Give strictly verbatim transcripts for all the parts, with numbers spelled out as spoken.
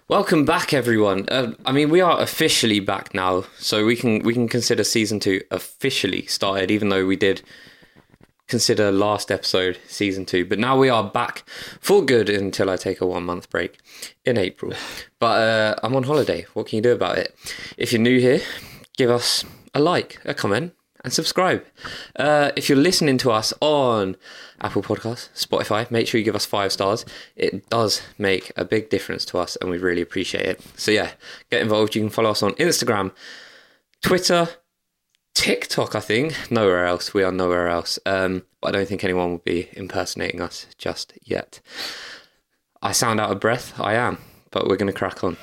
Welcome back, everyone. Uh, I mean, we are officially back now, so we can we can consider season two officially started, even though we did consider last episode season two. But now we are back for good until I take a one month break in April. But uh, I'm on holiday. What can you do about it? If you're new here, give us a like, a comment, and subscribe. Uh, if you're listening to us on Apple Podcasts, Spotify, make sure you give us five stars. It does make a big difference to us and we really appreciate it. So yeah, get involved. You can follow us on Instagram, Twitter, TikTok, I think. Nowhere else. We are nowhere else. Um, but I don't think anyone will be impersonating us just yet. I sound out of breath. I am. But we're going to crack on.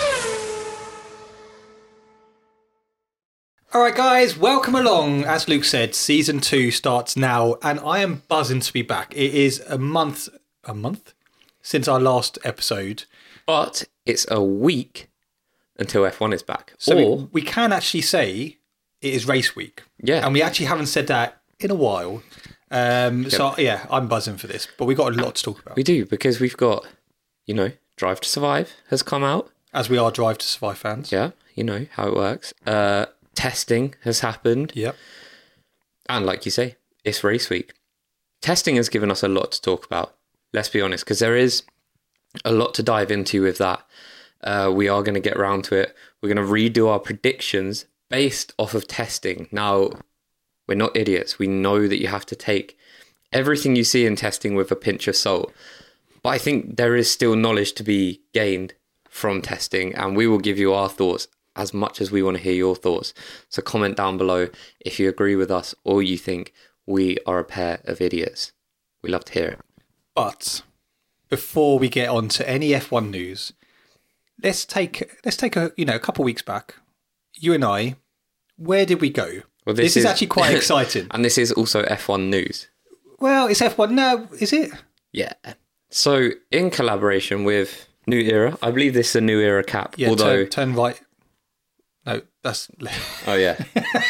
All right, guys, welcome along. As Luke said, season two starts now, and I am buzzing to be back. It is a month, a month since our last episode. But it's a week until F one is back. So or, we, we can actually say it is race week. Yeah. And we actually haven't said that in a while. Um, Yep. So, yeah, I'm buzzing for this, but we've got a lot to talk about. We do, because we've got, you know, Drive to Survive has come out. As we are Drive to Survive fans. Yeah, you know how it works. Uh, testing has happened. Yep. And like you say, it's race week. Testing has given us a lot to talk about, let's be honest, because there is a lot to dive into with that. Uh, we are going to get around to it. We're going to redo our predictions based off of testing. Now, we're not idiots. We know that you have to take everything you see in testing with a pinch of salt. But I think there is still knowledge to be gained from testing, and we will give you our thoughts as much as we want to hear your thoughts. So comment down below if you agree with us or you think we are a pair of idiots. We love to hear it. But before we get on to any F one news, let's take let's take a you know a couple of weeks back. You and I, where did we go? Well, this, this is, is actually quite exciting. And this is also F one news. Well, it's F one now, is it? Yeah. So in collaboration with New Era, I believe this is a New Era cap. Yeah, although turn, turn right. No, that's... Oh, yeah.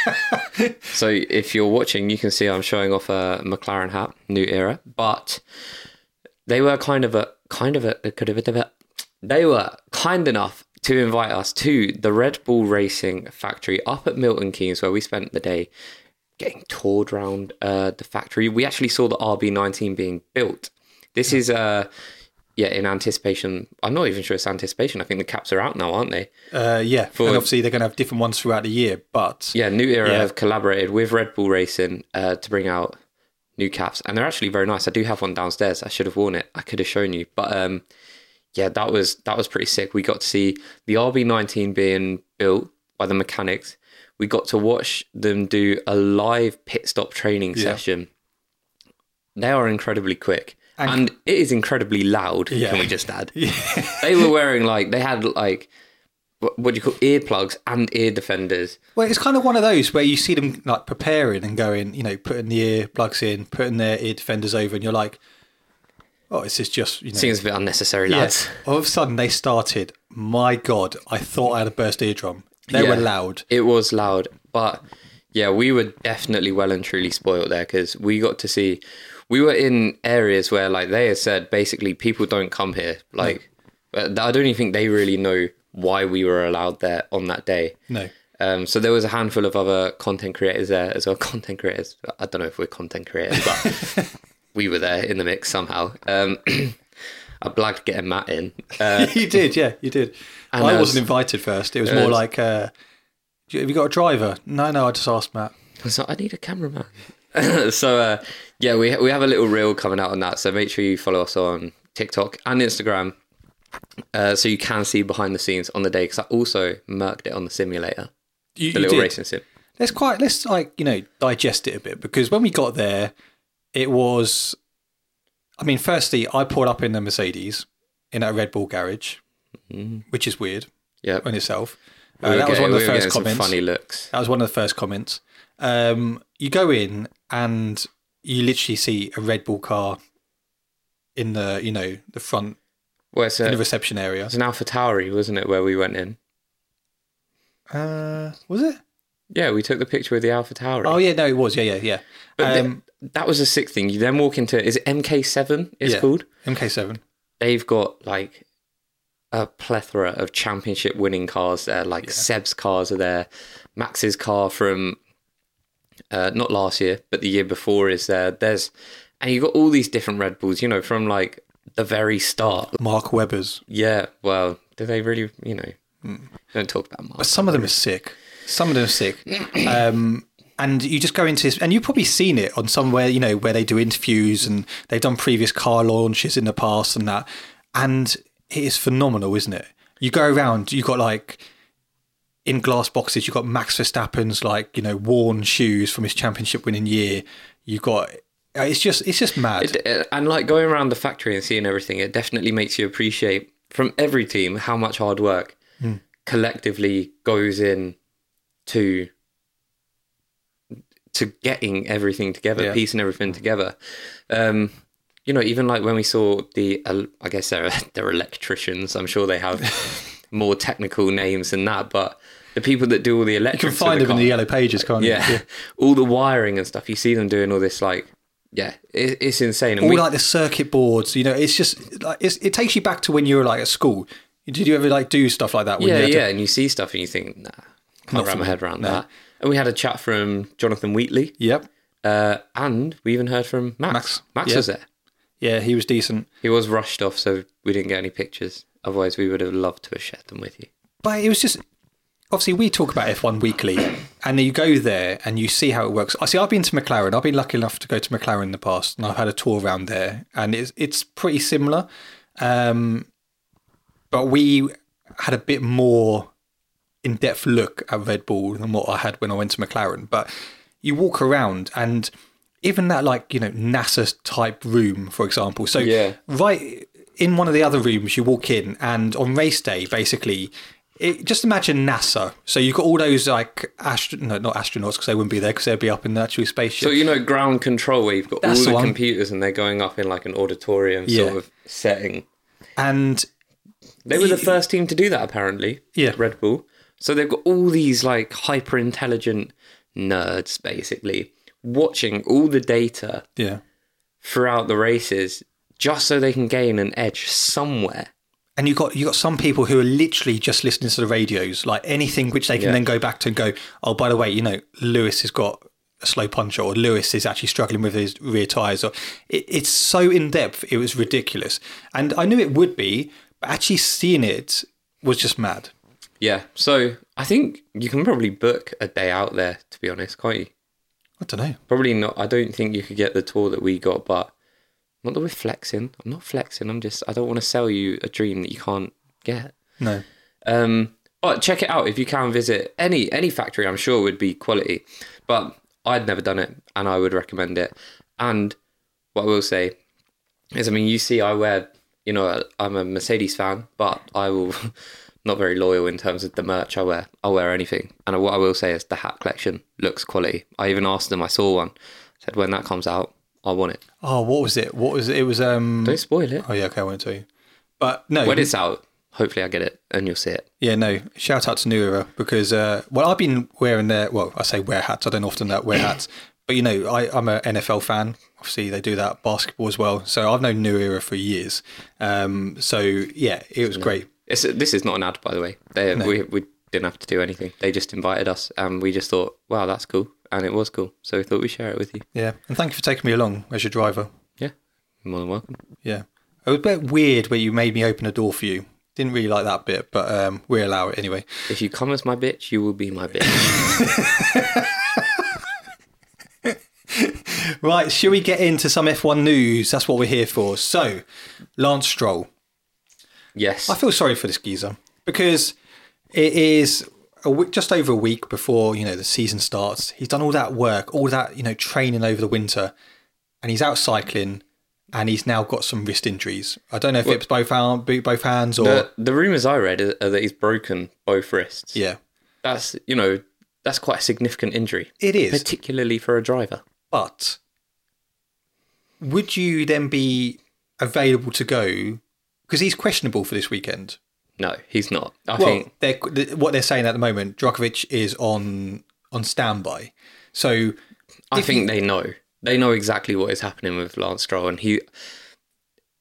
So if you're watching, you can see I'm showing off a McLaren hat, New Era. But they were kind of a... Kind of a... Could have been a They were kind enough to invite us to the Red Bull Racing factory up at Milton Keynes, where we spent the day getting toured around uh, the factory. We actually saw the R B nineteen being built. This is... Uh, Yeah, in anticipation. I'm not even sure it's anticipation. I think the caps are out now, aren't they? Uh, yeah, For, and obviously they're going to have different ones throughout the year, but... Yeah, New Era yeah. have collaborated with Red Bull Racing uh, to bring out new caps. And they're actually very nice. I do have one downstairs. I should have worn it. I could have shown you. But um, yeah, that was that was pretty sick. We got to see the R B nineteen being built by the mechanics. We got to watch them do a live pit stop training yeah. session. They are incredibly quick. And, and it is incredibly loud, yeah. can we just add? Yeah. They were wearing, like, they had, like, what, what do you call earplugs and ear defenders. Well, it's kind of one of those where you see them, like, preparing and going, you know, putting the earplugs in, putting their ear defenders over, and you're like, oh, this is just, you know... Seems a bit unnecessary, lads. Yeah. All of a sudden, they started, my God, I thought I had a burst eardrum. They yeah, were loud. It was loud. But, yeah, we were definitely well and truly spoiled there, because we got to see... We were in areas where, like, they had said, basically, people don't come here. Like, no. I don't even think they really know why we were allowed there on that day. No. Um, so there was a handful of other content creators there as well. Content creators. I don't know if we're content creators, but we were there in the mix somehow. Um, I blagged getting Matt in. Uh, you did, yeah, you did. And I was, wasn't invited first. It was more was, like, uh, have you got a driver? No, no, I just asked Matt. I was like, I need a cameraman. so uh, yeah, we we have a little reel coming out on that. So make sure you follow us on TikTok and Instagram, uh, so you can see behind the scenes on the day. Because I also murked it on the simulator, you, the you little did. racing sim. Let's quite let's like you know digest it a bit, because when we got there, it was. I mean, firstly, I pulled up in the Mercedes in a Red Bull garage, mm-hmm. which is weird. Yeah, in itself. We uh, that getting, was one of the we first comments. Some funny looks. That was one of the first comments. Um, you go in and you literally see a Red Bull car in the, you know, the front, well, it's a, in the reception area. It's an AlphaTauri, wasn't it, where we went in? Uh, was it? Yeah, we took the picture with the AlphaTauri. Oh, yeah, no, it was. Yeah, yeah, yeah. But um, the, that was a sick thing. You then walk into, is it M K seven it's yeah, called? M K seven. They've got, like, a plethora of championship winning cars there. Like yeah. Seb's cars are there. Max's car from uh, not last year, but the year before is there. There's and you got all these different Red Bulls, you know, from like the very start. Mark Webber's. Yeah, well, do they really, you know, mm. don't talk about Mark. But some Webber. of them are sick. Some of them are sick. um, and you just go into this, and you've probably seen it on somewhere, you know, where they do interviews and they've done previous car launches in the past and that. And it is phenomenal, isn't it? You go around, you've got like, in glass boxes, you've got Max Verstappen's like, you know, worn shoes from his championship winning year. You've got, it's just, it's just mad. It, and like going around the factory and seeing everything, it definitely makes you appreciate from every team how much hard work mm. collectively goes in to to getting everything together, yeah. piecing everything together. Um, you know, even like when we saw the, uh, I guess they're, they're electricians. I'm sure they have more technical names than that, but the people that do all the electrics. You can find the them car, in the yellow pages, can't you? Yeah. yeah. All the wiring and stuff. You see them doing all this, like, yeah, it, it's insane. And all we, like the circuit boards, you know, it's just, like, it's, it takes you back to when you were like at school. Did you ever like do stuff like that? When yeah, you had yeah. to... And you see stuff and you think, nah, can't wrap my head around no. that. And we had a chat from Jonathan Wheatley. Yep. Uh, and we even heard from Max. Max, Max yep. was there. Yeah, he was decent. He was rushed off, so we didn't get any pictures. Otherwise, we would have loved to have shared them with you. But it was just, obviously, we talk about F one weekly, and you go there and you see how it works. I see. I've been to McLaren. I've been lucky enough to go to McLaren in the past, and I've had a tour around there, and it's it's pretty similar. Um, but we had a bit more in-depth look at Red Bull than what I had when I went to McLaren. But you walk around and even that, like, you know, NASA type room, for example. So yeah. right in one of the other rooms, you walk in and on race day, basically, it, just imagine NASA. So you've got all those like, astro- no, not astronauts because they wouldn't be there because they'd be up in the actual spaceship. So, you know, ground control where you've got That's all the, the computers and they're going up in like an auditorium yeah. sort of setting. And they were the first team to do that, apparently. Yeah. Red Bull. So they've got all these like hyper intelligent nerds basically watching all the data yeah. throughout the races just so they can gain an edge somewhere. And you got you got some people who are literally just listening to the radios, like anything which they can yeah. then go back to and go, oh, by the way, you know, Lewis has got a slow puncher, or Lewis is actually struggling with his rear tyres. Or it, it's so in depth, it was ridiculous. And I knew it would be, but actually seeing it was just mad. Yeah, so I think you can probably book a day out there, to be honest, can't you? I don't know. Probably not. I don't think you could get the tour that we got, but not that we're flexing. I'm not flexing. I'm just, I don't want to sell you a dream that you can't get. No. Um, but check it out if you can visit any any factory. I'm sure would be quality, but I'd never done it, and I would recommend it. And what I will say is, I mean, you see, I wear, you know, I'm a Mercedes fan, but I will. Not very loyal in terms of the merch I wear. I'll wear anything. And what I will say is the hat collection looks quality. I even asked them, I saw one, said when that comes out, I want it. Oh, what was it? What was it? It was... um. Don't spoil it. Oh, yeah, okay, I won't tell you. But no. When it's out, hopefully I get it and you'll see it. Yeah, no. Shout out to New Era because, uh, well, I've been wearing their, well, I say wear hats. I don't often wear hats. But, you know, I, I'm an N F L fan. Obviously, they do that basketball as well. So I've known New Era for years. Um, so, yeah, it was great. It's, this is not an ad, by the way. They, no. we, we didn't have to do anything. They just invited us and we just thought, wow, that's cool. And it was cool. So we thought we'd share it with you. Yeah. And thank you for taking me along as your driver. Yeah. You're more than welcome. Yeah. It was a bit weird where you made me open a door for you. Didn't really like that bit, but um, we allow it anyway. If you come as my bitch, you will be my bitch. Right, shall we get into some F one news? That's what we're here for. So, Lance Stroll. Yes. I feel sorry for this geezer because it is a week, just over a week before, you know, the season starts. He's done all that work, all that, you know, training over the winter, and he's out cycling and he's now got some wrist injuries. I don't know if well, it's both, hand, both hands or... The, the rumours I read are that he's broken both wrists. Yeah. That's, you know, that's quite a significant injury. It is. Particularly for a driver. But would you then be available to go... Because he's questionable for this weekend. No, he's not. I well, think they're, what they're saying at the moment, Djokovic is on on standby. So I think he, they know. They know exactly what is happening with Lance Stroll, and he.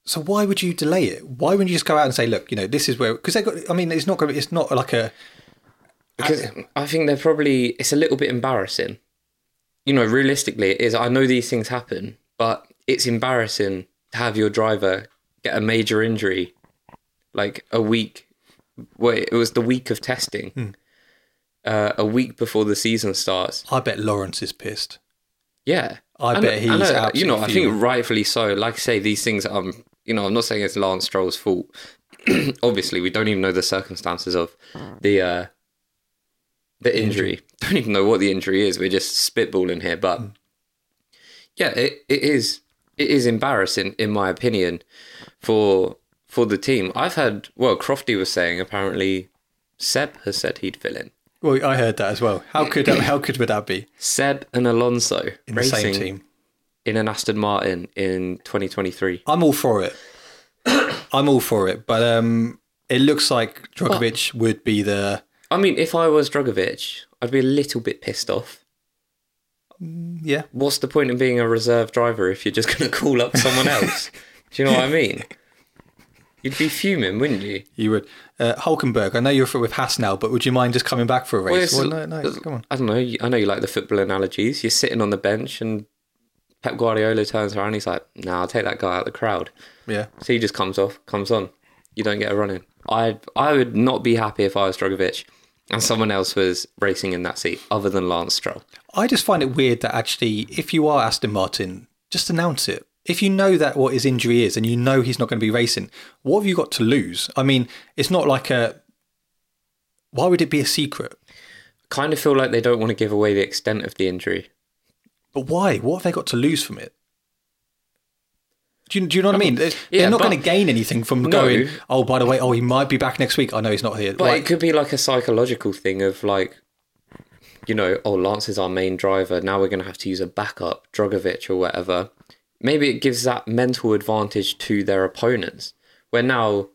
So why would you delay it? Why wouldn't you just go out and say, look, you know, this is where, because they got, I mean, it's not going to, it's not like a, Because I think they're probably, it's a little bit embarrassing. You know, realistically, it is. I know these things happen, but it's embarrassing to have your driver get a major injury like a week. Wait, it was the week of testing, hmm. uh, a week before the season starts. I bet Lawrence is pissed. Yeah. I and, bet he's and, uh, absolutely You know, I fuming. think rightfully so. Like I say, these things, um, you know, I'm not saying it's Lance Stroll's fault. Obviously, we don't even know the circumstances of the uh, the injury. injury. Don't even know what the injury is. We're just spitballing here. But mm. yeah, it, it is it is embarrassing, in my opinion, for for the team. I've had, well, Crofty was saying apparently Seb has said he'd fill in. Well, I heard that as well. How could that, how good would that be? Seb and Alonso in the same team in an Aston Martin in twenty twenty-three. I'm all for it. I'm all for it, but um, it looks like Drogovic well, would be the. I mean, if I was Drogovic, I'd be a little bit pissed off. Yeah. What's the point in being a reserve driver if you're just going to call up someone else? Do you know what I mean? You'd be fuming, wouldn't you? You would. Uh, Hulkenberg, I know you're with Haas now, but would you mind just coming back for a race? Well, well, no, no, come on. I don't know. I know you like the football analogies. You're sitting on the bench and Pep Guardiola turns around and he's like, nah, I'll take that guy out of the crowd. Yeah. So he just comes off, comes on. You don't get a run in. I I would not be happy if I was Drogovic and someone else was racing in that seat other than Lance Stroll. I just find it weird that actually, if you are Aston Martin, just announce it. If you know that what his injury is and you know he's not going to be racing, what have you got to lose? I mean, it's not like a... Why would it be a secret? Kind of feel like they don't want to give away the extent of the injury. But why? What have they got to lose from it? Do you, do you know what I mean? They're yeah, not going to gain anything from no, going, oh, by the way, oh, he might be back next week. I know he's not here. But like, it could be like a psychological thing of like, you know, oh, Lance is our main driver. Now we're going to have to use a backup, Drogovic or whatever. Maybe it gives that mental advantage to their opponents. Where now,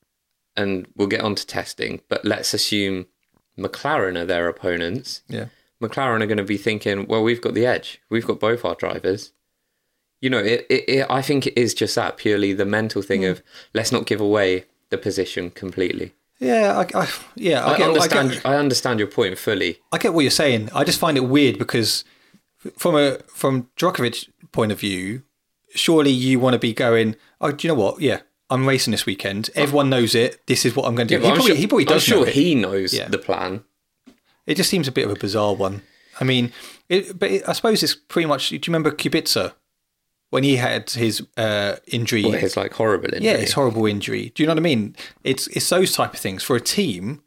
and we'll get on to testing, but let's assume McLaren are their opponents. Yeah. McLaren are going to be thinking, well, we've got the edge. We've got both our drivers. You know, it, it, it, I think it is just that, purely the mental thing mm. of let's not give away the position completely. Yeah, I, I yeah, I, I get, understand. I, get, I understand your point fully. I get what you're saying. I just find it weird because from a from Djokovic's point of view, surely you want to be going, oh, do you know what? Yeah, I'm racing this weekend. Everyone knows it. This is what I'm going to do. Yeah, he, probably, sure, he probably does I'm sure know he knows yeah. the plan. It just seems a bit of a bizarre one. I mean, it, but it, I suppose it's pretty much. Do you remember Kubica when he had his uh, injury? What, his like horrible injury. Yeah, his horrible injury. Do you know what I mean? It's it's those type of things for a team.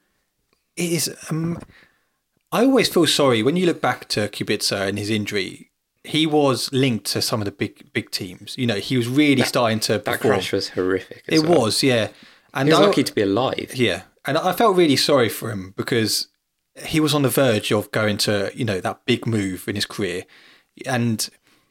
It is. Um, I always feel sorry when you look back to Kubica and his injury. He was linked to some of the big big teams. You know, he was really that, starting to. That perform. crash was horrific. As it well. was, yeah. And he was I, lucky to be alive. Yeah, and I felt really sorry for him because he was on the verge of going to, you know, that big move in his career, and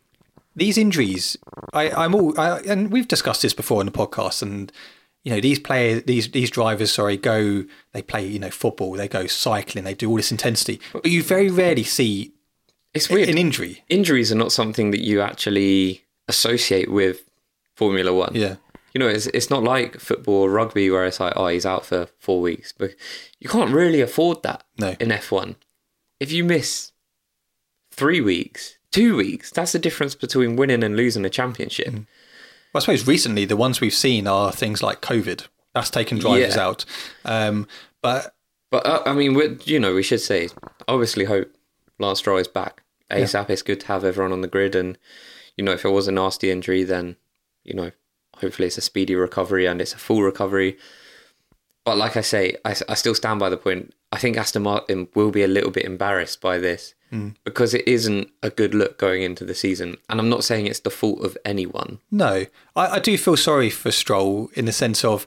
these injuries, I, I'm all, I, and we've discussed this before in the podcast, and you know, these players, these these drivers, sorry, go, they play, you know, football, they go cycling, they do all this intensity, but you very rarely see it's weird. an injury. Injuries are not something that you actually associate with Formula One. Yeah. You know, it's it's not like football or rugby where it's like, oh, he's out for four weeks. But you can't really afford that no. in F one. If you miss three weeks, two weeks, that's the difference between winning and losing a championship. Mm. Well, I suppose recently the ones we've seen are things like COVID. That's taken drivers yeah. out. Um, but but uh, I mean, we you know, we should say, obviously hope Lance Stroll is back ASAP. Yeah. It's good to have everyone on the grid. And, you know, if it was a nasty injury, then, you know, hopefully it's a speedy recovery and it's a full recovery. But like I say, I, I still stand by the point. I think Aston Martin will be a little bit embarrassed by this mm. because it isn't a good look going into the season. And I'm not saying it's the fault of anyone. No, I, I do feel sorry for Stroll in the sense of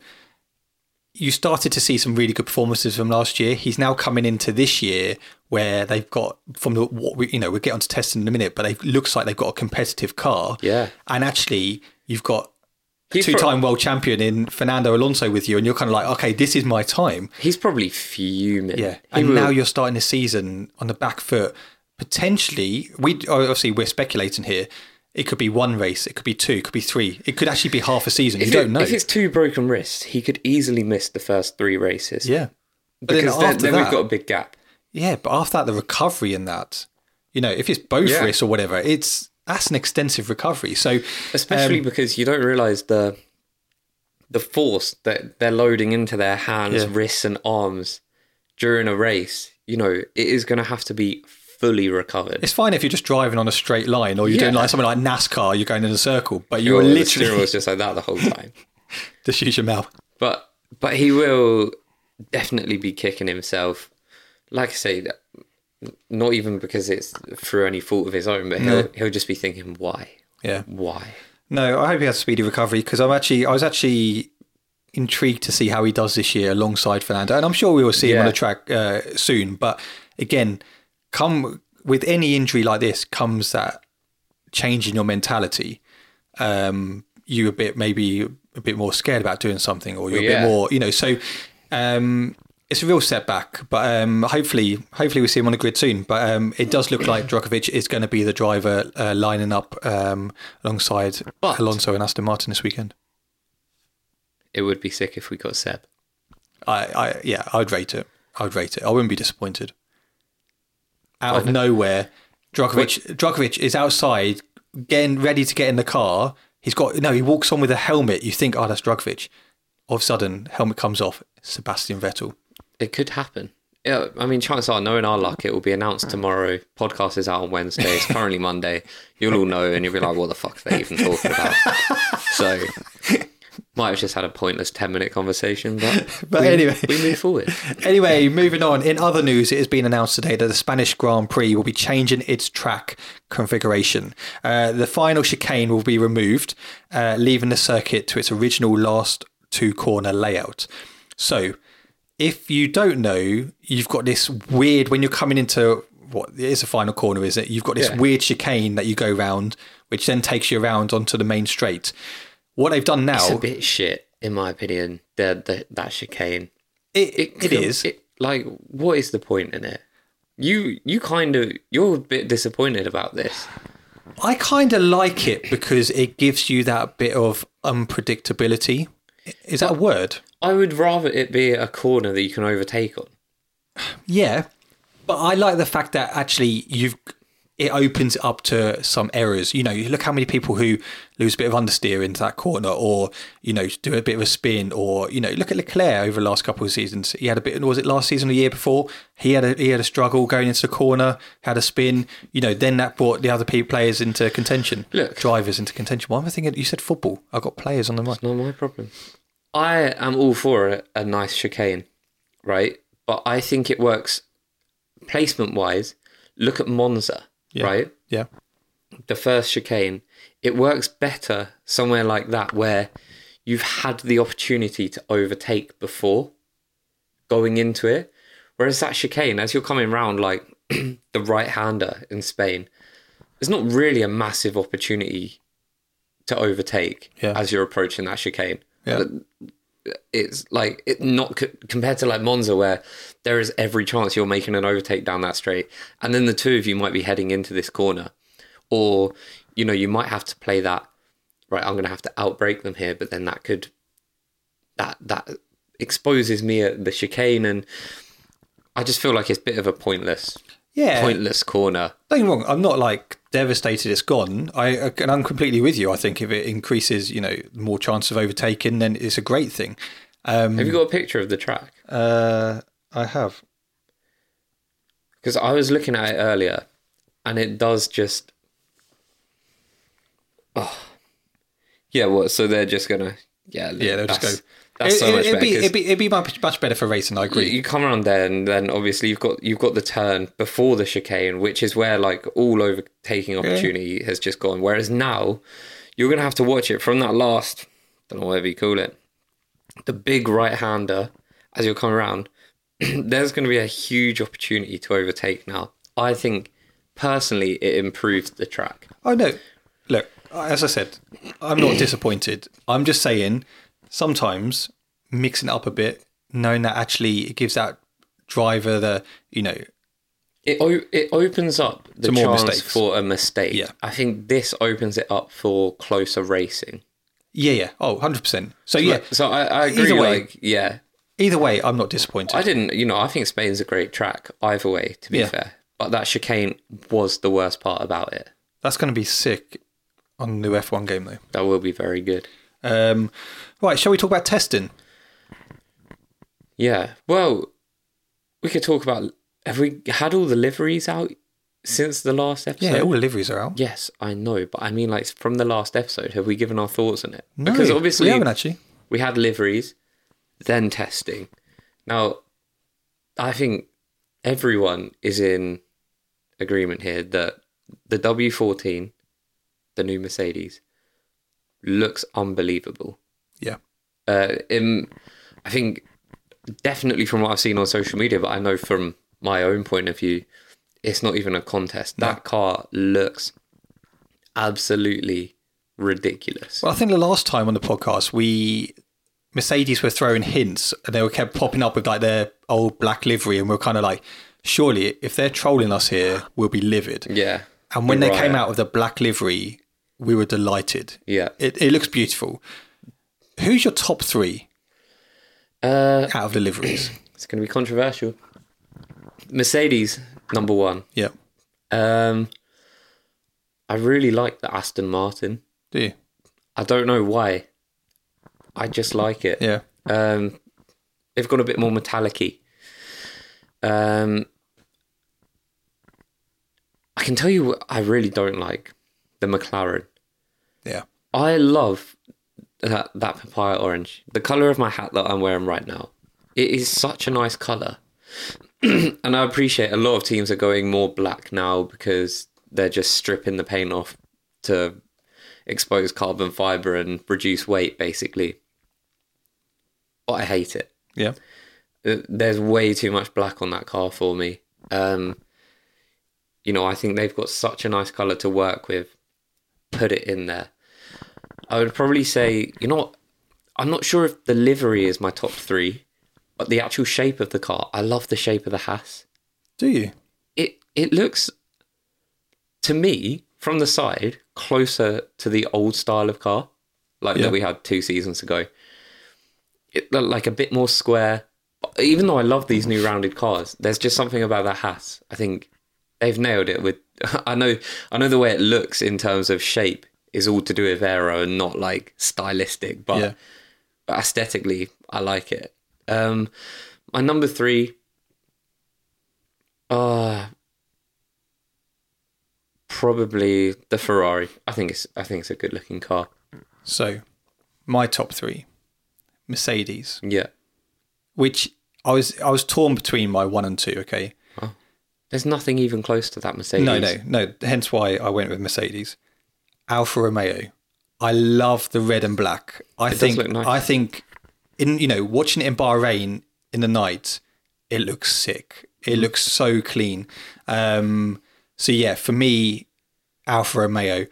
you started to see some really good performances from last year. He's now coming into this year where they've got, from the, what we, you know, we'll get onto testing in a minute, but it looks like they've got a competitive car. Yeah. And actually you've got He's two-time pro- world champion in Fernando Alonso with you, and you're kind of like, okay, this is my time. He's probably fuming. Yeah, he and will. now you're starting the season on the back foot. Potentially, we obviously we're speculating here. It could be one race, it could be two, it could be three. It could actually be half a season. If you don't it, know. If it's two broken wrists, he could easily miss the first three races. Yeah. But because then, then, after then that, we've got a big gap. Yeah, but after that, the recovery in that, you know, if it's both Yeah. wrists or whatever, it's that's an extensive recovery. So, Especially um, because you don't realise the the force that they're loading into their hands, Yeah. wrists and arms during a race. You know, it is going to have to be fully recovered. it's fine if you're just driving on a straight line, or you're doing Yeah. like something like NASCAR, you're going in a circle, but you're Or the literally steering was just like that the whole time. just use your mouth. But but he will definitely be kicking himself. Like I say, not even because it's through any fault of his own, but he'll No. he'll just be thinking, why, Yeah. why? No, I hope he has a speedy recovery because I'm actually, I was actually intrigued to see how he does this year alongside Fernando, and I'm sure we will see him on Yeah. the track uh, soon. But again, come with any injury like this comes that change in your mentality. Um, you a bit maybe a bit more scared about doing something, or you're Well, a yeah. bit more, you know. So um, it's a real setback, but um, hopefully, hopefully we see him on the grid soon. But um, it does look like Djokovic is going to be the driver uh, lining up um, alongside But- Alonso and Aston Martin this weekend. It would be sick if we got Seb. I, I yeah, I'd rate it. I'd rate it. I wouldn't be disappointed. Out of Okay. nowhere, Djokovic, Djokovic is outside, getting ready to get in the car. He's got no. He walks on with a helmet. You think, oh, that's Djokovic. All of a sudden, helmet comes off. Sebastian Vettel. It could happen. Yeah, I mean, chances are, knowing our luck, it will be announced tomorrow. Podcast is out on Wednesday. It's currently Monday. You'll all know, and you'll be like, what the fuck are they even talking about? So, might have just had a pointless ten-minute conversation, but, But we, anyway. we move forward. Anyway, moving on. In other news, it has been announced today that the Spanish Grand Prix will be changing its track configuration. Uh, the final chicane will be removed, uh, leaving the circuit to its original last two corner layout. So, if you don't know, you've got this weird, when you're coming into what is a final corner, is it? You've got this Yeah. weird chicane that you go round, which then takes you around onto the main straight. What they've done now, It's a bit shit, in my opinion, the, the, that chicane. it, it, it com- is. It, like, what is the point in it? You you kind of, you're a bit disappointed about this. I kind of like it because it gives you that bit of unpredictability. Is that a word? I would rather it be a corner that you can overtake on. Yeah, but I like the fact that actually you've it opens it up to some errors. You know, you look how many people who lose a bit of understeer into that corner, or you know, do a bit of a spin, or you know, look at Leclerc over the last couple of seasons. He had a bit. Was it last season or the year before? He had a he had a struggle going into the corner, had a spin. You know, then that brought the other pe- players into contention. Look. Drivers into contention. Why am I thinking? You said football. I got players on the mind. Not my problem. I am all for a, a nice chicane, right? But I think it works placement wise. Look at Monza, Yeah. right? Yeah. The first chicane. It works better somewhere like that where you've had the opportunity to overtake before going into it. Whereas that chicane, as you're coming round like the right-hander in Spain, there's not really a massive opportunity to overtake Yeah. as you're approaching that chicane. Yeah. But it's like it not co- compared to like Monza, where there is every chance you're making an overtake down that straight, and then the two of you might be heading into this corner, or you know you might have to play that right. I'm going to have to outbrake them here, but then that could that that exposes me at the chicane, and I just feel like it's a bit of a pointless, Yeah. pointless corner. Don't get me wrong, I'm not like devastated it's gone. I and I'm completely with you. I think if it increases, you know, more chance of overtaking, then it's a great thing. Um, Have you got a picture of the track? uh, I have. Because I was looking at it earlier, and it does just. Oh, yeah. What? So they're just gonna. Yeah. Yeah, they'll just that's- go. That's It- so it- much it'd better. be, 'cause it'd be it'd be much, much better for racing. I you, agree. you come around there, and then obviously you've got you've got the turn before the chicane, which is where like all overtaking opportunity has just gone. Whereas now, you're gonna have to watch it from that last. Don't know whatever you call it. The big right hander as you're coming around. There's going to be a huge opportunity to overtake now. I think personally it improves the track. Oh no, look, as I said, I'm not disappointed. I'm just saying sometimes mixing it up a bit, knowing that actually it gives that driver the, you know, It o- it opens up the To more chance mistakes. for a mistake. Yeah. I think this opens it up for closer racing. Yeah, yeah. Oh, one hundred percent. So, yeah, So I, I agree. Either way- like, yeah, either way, I'm not disappointed. I didn't. You know, I think Spain's a great track either way. To be Yeah. fair, but that chicane was the worst part about it. That's going to be sick on the new F one game, though. That will be very good. Um, right, shall we talk about testing? Yeah. Well, we could talk about. Have we had all the liveries out since the last episode? Yeah, all the liveries are out. Yes, I know, but I mean, like from the last episode, have we given our thoughts on it? No, because obviously we haven't actually. we had liveries, then testing. Now, I think everyone is in agreement here that the W fourteen, the new Mercedes, looks unbelievable. Yeah. Uh, in, I think definitely from what I've seen on social media, but I know from my own point of view, it's not even a contest. That No. car looks absolutely ridiculous. Well, I think the last time on the podcast, we Mercedes were throwing hints and they were kept popping up with like their old black livery, and we we're kind of like, surely if they're trolling us here, we'll be livid. Yeah. And when you're they came right. out with the black livery, we were delighted. Yeah. It, it looks beautiful. Who's your top three Uh, out of the liveries? it's going to be controversial. Mercedes, number one. Yeah. Um, I really like the Aston Martin. Do you? I don't know why. I just like it. Yeah. Um, they've got a bit more metallic-y. Um, I can tell you what I really don't like. The McLaren. Yeah. I love that, that papaya orange. The colour of my hat that I'm wearing right now. It is such a nice colour. And I appreciate a lot of teams are going more black now because they're just stripping the paint off to expose carbon fibre and reduce weight, basically. But I hate it. Yeah. There's way too much black on that car for me. Um, you know, I think they've got such a nice colour to work with. Put it in there. I would probably say, you know what? I'm not sure if the livery is my top three, but the actual shape of the car, I love the shape of the Haas. Do you? It it looks, to me, from the side, closer to the old style of car, like Yeah. that we had two seasons ago. It looked like a bit more square. Even though I love these new rounded cars, there's just something about the Haas. I think they've nailed it with. I know, I know the way it looks in terms of shape is all to do with aero and not like stylistic, but, Yeah. but aesthetically, I like it. Um, my number three, uh, probably the Ferrari. I think it's, I think it's a good looking car. So, my top three, Mercedes, Yeah. which I was I was torn between my one and two. Okay. There's nothing even close to that Mercedes. No, no, no. Hence why I went with Mercedes. Alfa Romeo. I love the red and black. I It does think. look nice. I think, in you know, watching it in Bahrain in the night, it looks sick. It looks so clean. Um, so yeah, for me, Alfa Romeo.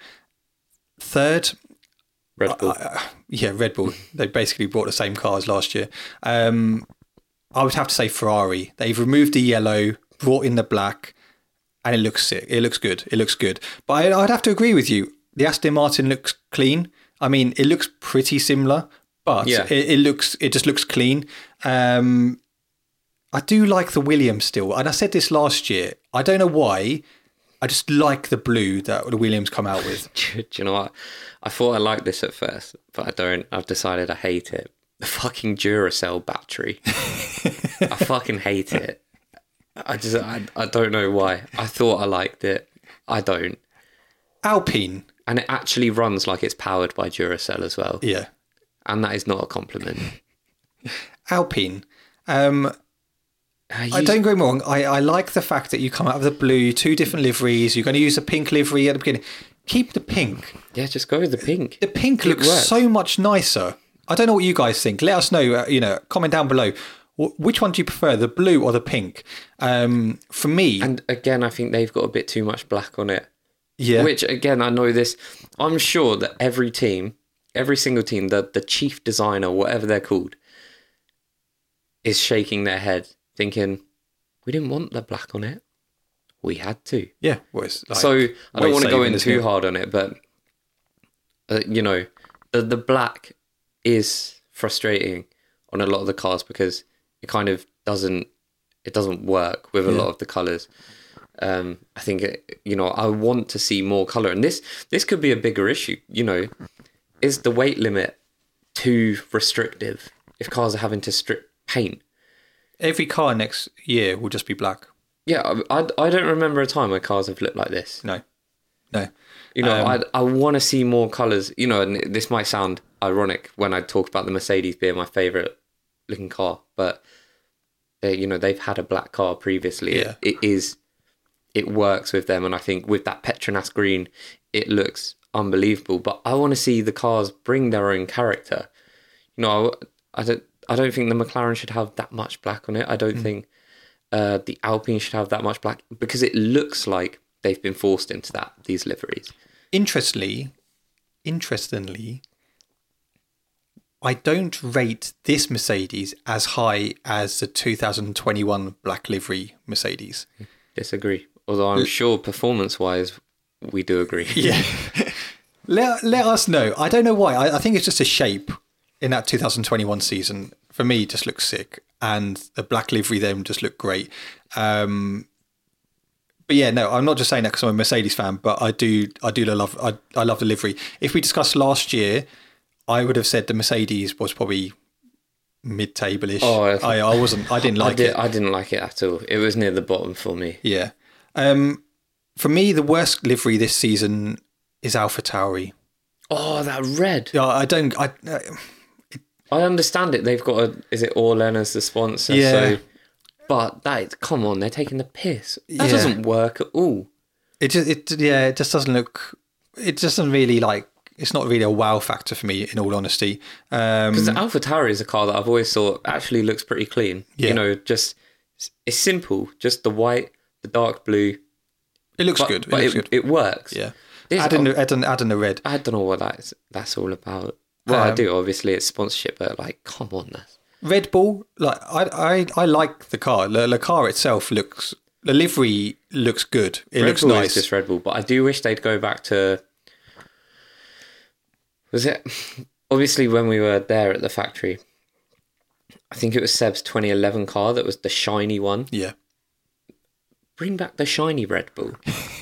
Third, Red Bull. yeah, Red Bull. They basically brought the same cars last year. Um, I would have to say Ferrari. They've removed the yellow, brought in the black, and it looks sick. It looks good. It looks good. But I, I'd have to agree with you. The Aston Martin looks clean. I mean, it looks pretty similar, but Yeah. it, it looks it just looks clean. Um, I do like the Williams still, and I said this last year. I don't know why. I just like the blue that the Williams come out with. Do you know what? I thought I liked this at first, but I don't. I've decided I hate it. The fucking Duracell battery. I fucking hate it. I just, I, I don't know why. I thought I liked it. I don't. Alpine, And it actually runs like it's powered by Duracell as well. yeah. And that is not a compliment. Alpine. Um, Uh, I you- don't get me wrong. I, I like the fact that you come out of the blue, two different liveries. You're going to use a pink livery at the beginning. Keep the pink. Yeah, just go with the pink. The pink It looks works. so much nicer. I don't know what you guys think. Let us know. Uh, you know, comment down below. Wh- Which one do you prefer, the blue or the pink? Um, for me, And again, I think they've got a bit too much black on it. yeah, Which, again, I know this. I'm sure that every team, every single team, the, the chief designer, whatever they're called, is shaking their head thinking, we didn't want the black on it. we had to. Yeah, well, it's like So I don't want to go in weight-saving, too isn't it? hard on it, but uh, you know, the the black is frustrating on a lot of the cars because it kind of doesn't it doesn't work with a Yeah. lot of the colors. Um, I think it, you know I want to see more color, and this this could be a bigger issue. You know, is the weight limit too restrictive if cars are having to strip paint? Every car next year will just be black. Yeah, I, I, I don't remember a time where cars have looked like this. No, no. You know, Um, I I want to see more colours. You know, and this might sound ironic when I talk about the Mercedes being my favourite looking car, but they, you know, they've had a black car previously. Yeah. It, it is, it works with them, and I think with that Petronas green, it looks unbelievable. But I want to see the cars bring their own character. You know, I, I don't I don't think the McLaren should have that much black on it. I don't think uh, the Alpine should have that much black because it looks like they've been forced into that, these liveries. Interestingly, interestingly, I don't rate this Mercedes as high as the two thousand twenty-one black livery Mercedes. Disagree. Although I'm sure performance-wise, we do agree. Yeah. let, let us know. I don't know why. I, I think it's just a shape in that two thousand twenty-one season. For me, it just looks sick. And the black livery then just looked great. Um, but yeah, no, I'm not just saying that because I'm a Mercedes fan, but I do, I do love, I, I love the livery. If we discussed last year, I would have said the Mercedes was probably mid-table-ish. Oh, I, I wasn't, I didn't like I, did, it. I didn't like it at all. It was near the bottom for me. Yeah. Um, for me, the worst livery this season is AlphaTauri. Oh, that red. Yeah, I don't, I, uh, I understand it. They've got a, is it Orlen as the sponsor? Yeah. So, but that, come on, they're taking the piss. That Yeah. doesn't work at all. it just, it, yeah, it just doesn't look, it just doesn't really like, it's not really a wow factor for me, in all honesty. Um, Because the AlphaTauri is a car that I've always thought actually looks pretty clean. Yeah. You know, just, it's simple. Just the white, the dark blue. it looks But, good. It but looks it, good. it works. Yeah. This- Add in, the, add, in, add in the red. I don't know what that's, that's all about. Well, I Um, do. Obviously, it's sponsorship, but like, come on. That's, Red Bull, like I, I, I like the car. The, the car itself looks, the livery looks good. It Red looks Bull nice. is just Red Bull, but I do wish they'd go back to. Was it obviously when we were there at the factory? I think it was Seb's twenty eleven car that was the shiny one. Yeah. Bring back the shiny Red Bull.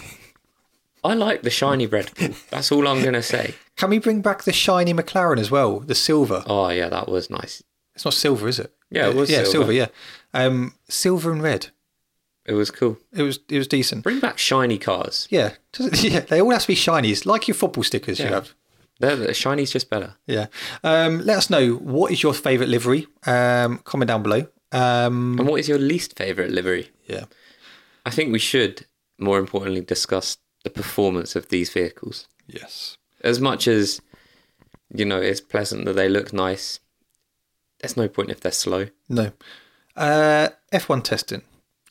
I like the shiny Red Bull. That's all I'm gonna say. Can we bring back the shiny McLaren as well? The silver. Oh yeah, that was nice. It's not silver, is it? Yeah, it was Yeah, silver. silver. Yeah, um, silver and red. It was cool. It was it was decent. Bring back shiny cars. Yeah, Just- yeah. They all have to be shinies, like your football stickers you Yeah. have. They're, the shiny's just better. Yeah. Um, let us know, what is your favourite livery? Um, comment down below. Um, And what is your least favourite livery? yeah. I think we should, more importantly, discuss the performance of these vehicles. Yes. As much as, you know, it's pleasant that they look nice, there's no point if they're slow. No. Uh, F one testing.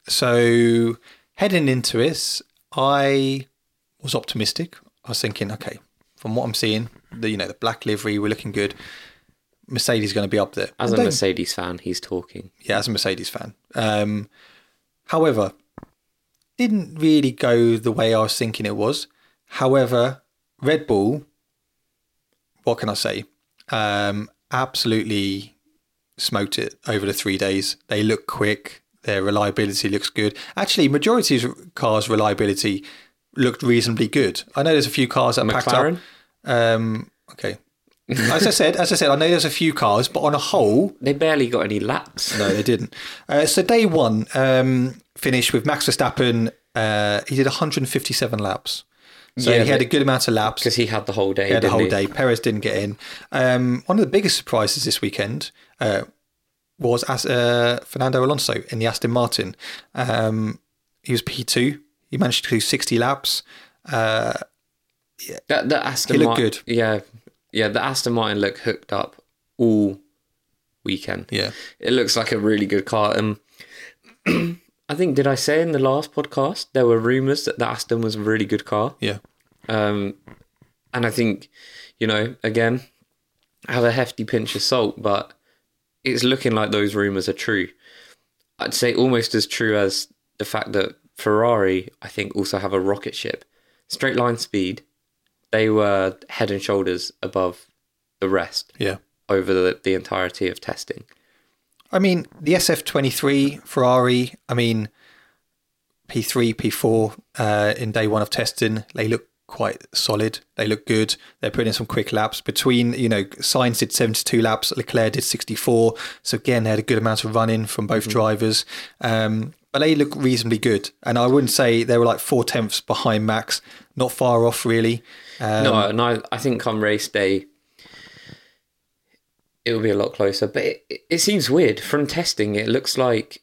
So heading into this, I was optimistic. I was thinking, okay, from what I'm seeing, the you know the black livery, we're looking good. Mercedes going to be up there. As And a don't- Mercedes fan, he's talking. Yeah, as a Mercedes fan. Um, however, didn't really go the way I was thinking it was. However, Red Bull, what can I say? Um, absolutely smoked it over the three days. They look quick. Their reliability looks good. Actually, majority of cars' reliability looked reasonably good. I know there's a few cars that are packed up. McLaren? Um, okay. As I said, as I said, I know there's a few cars, but on a whole, They barely got any laps. no, they didn't. Uh, so day one um, finished with Max Verstappen. Uh, he did one hundred fifty-seven laps. So Yeah, he had but- a good amount of laps. Because he had the whole day. He had the didn't whole he? day. Perez didn't get in. Um, one of the biggest surprises this weekend uh, was As- uh, Fernando Alonso in the Aston Martin. Um, he was P two. He managed to do sixty laps. Uh, That, the Aston He looked Martin, good. Yeah, yeah. The Aston Martin looked hooked up all weekend. yeah. It looks like a really good car. Um, I think, did I say in the last podcast there were rumours that the Aston was a really good car? Yeah. Um, and I think, you know, again, have a hefty pinch of salt, but it's looking like those rumours are true. I'd say almost as true as the fact that Ferrari, I think, also have a rocket ship. Straight line speed, they were head and shoulders above the rest Yeah. over the, the entirety of testing. I mean, the S F twenty-three Ferrari, I mean, P three, P four uh, in day one of testing, they look quite solid. They look good. They're putting in some quick laps. Between, you know, Sainz did seventy-two laps, Leclerc did sixty-four. So again, they had a good amount of running from both mm-hmm. drivers. Um, but they look reasonably good. And I wouldn't say they were like four tenths behind Max. Not far off, really. Um, no, and I, I think come race day, it will be a lot closer. But it, it seems weird. From testing, it looks like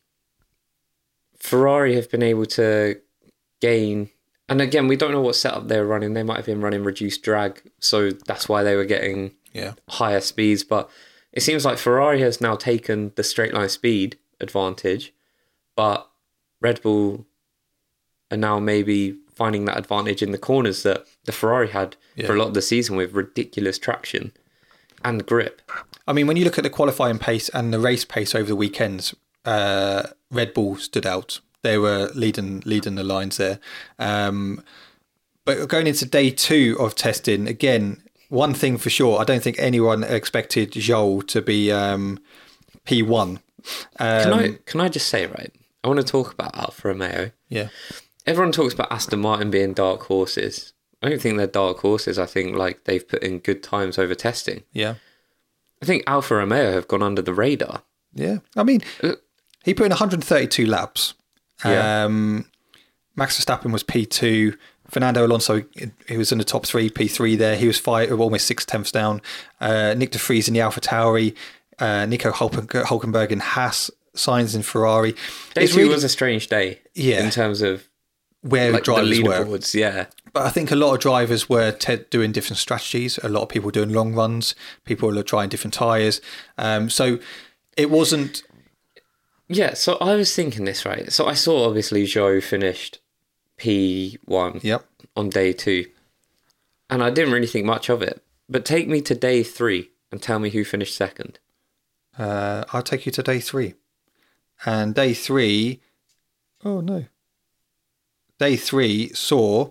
Ferrari have been able to gain... And again, we don't know what setup they were running. They might have been running reduced drag, so that's why they were getting yeah. higher speeds. But it seems like Ferrari has now taken the straight line speed advantage, but Red Bull are now maybe finding that advantage in the corners that the Ferrari had yeah. for a lot of the season with ridiculous traction and grip. I mean, when you look at the qualifying pace and the race pace over the weekends, uh, Red Bull stood out. They were leading leading the lines there. Um, but going into day two of testing, again, one thing for sure, I don't think anyone expected Zhou to be um, P one. Um, can I can I just say, right, I want to talk about Alfa Romeo. Yeah. Everyone talks about Aston Martin being dark horses. I don't think they're dark horses. I think like they've put in good times over testing. Yeah. I think Alfa Romeo have gone under the radar. Yeah. I mean, uh, he put in one hundred thirty-two laps. Yeah. Um, Max Verstappen was P two. Fernando Alonso, he was in the top three, P three there. He was five, almost six tenths down. Uh, Nick de Vries in the Alpha Tauri. Uh, Nico Hulkenberg in Haas. Sainz in Ferrari. Day two really, was a strange day. Yeah. In terms of where like, drivers the were. Leaderboards, yeah. But I think a lot of drivers were te- doing different strategies. A lot of people doing long runs. People are trying different tyres. Um, so it wasn't... Yeah, so I was thinking this, right? So I saw, obviously, Zhou finished P one yep. on day two. And I didn't really think much of it. But take me to day three and tell me who finished second. Uh, I'll take you to day three. And day three... Oh, no. Day three saw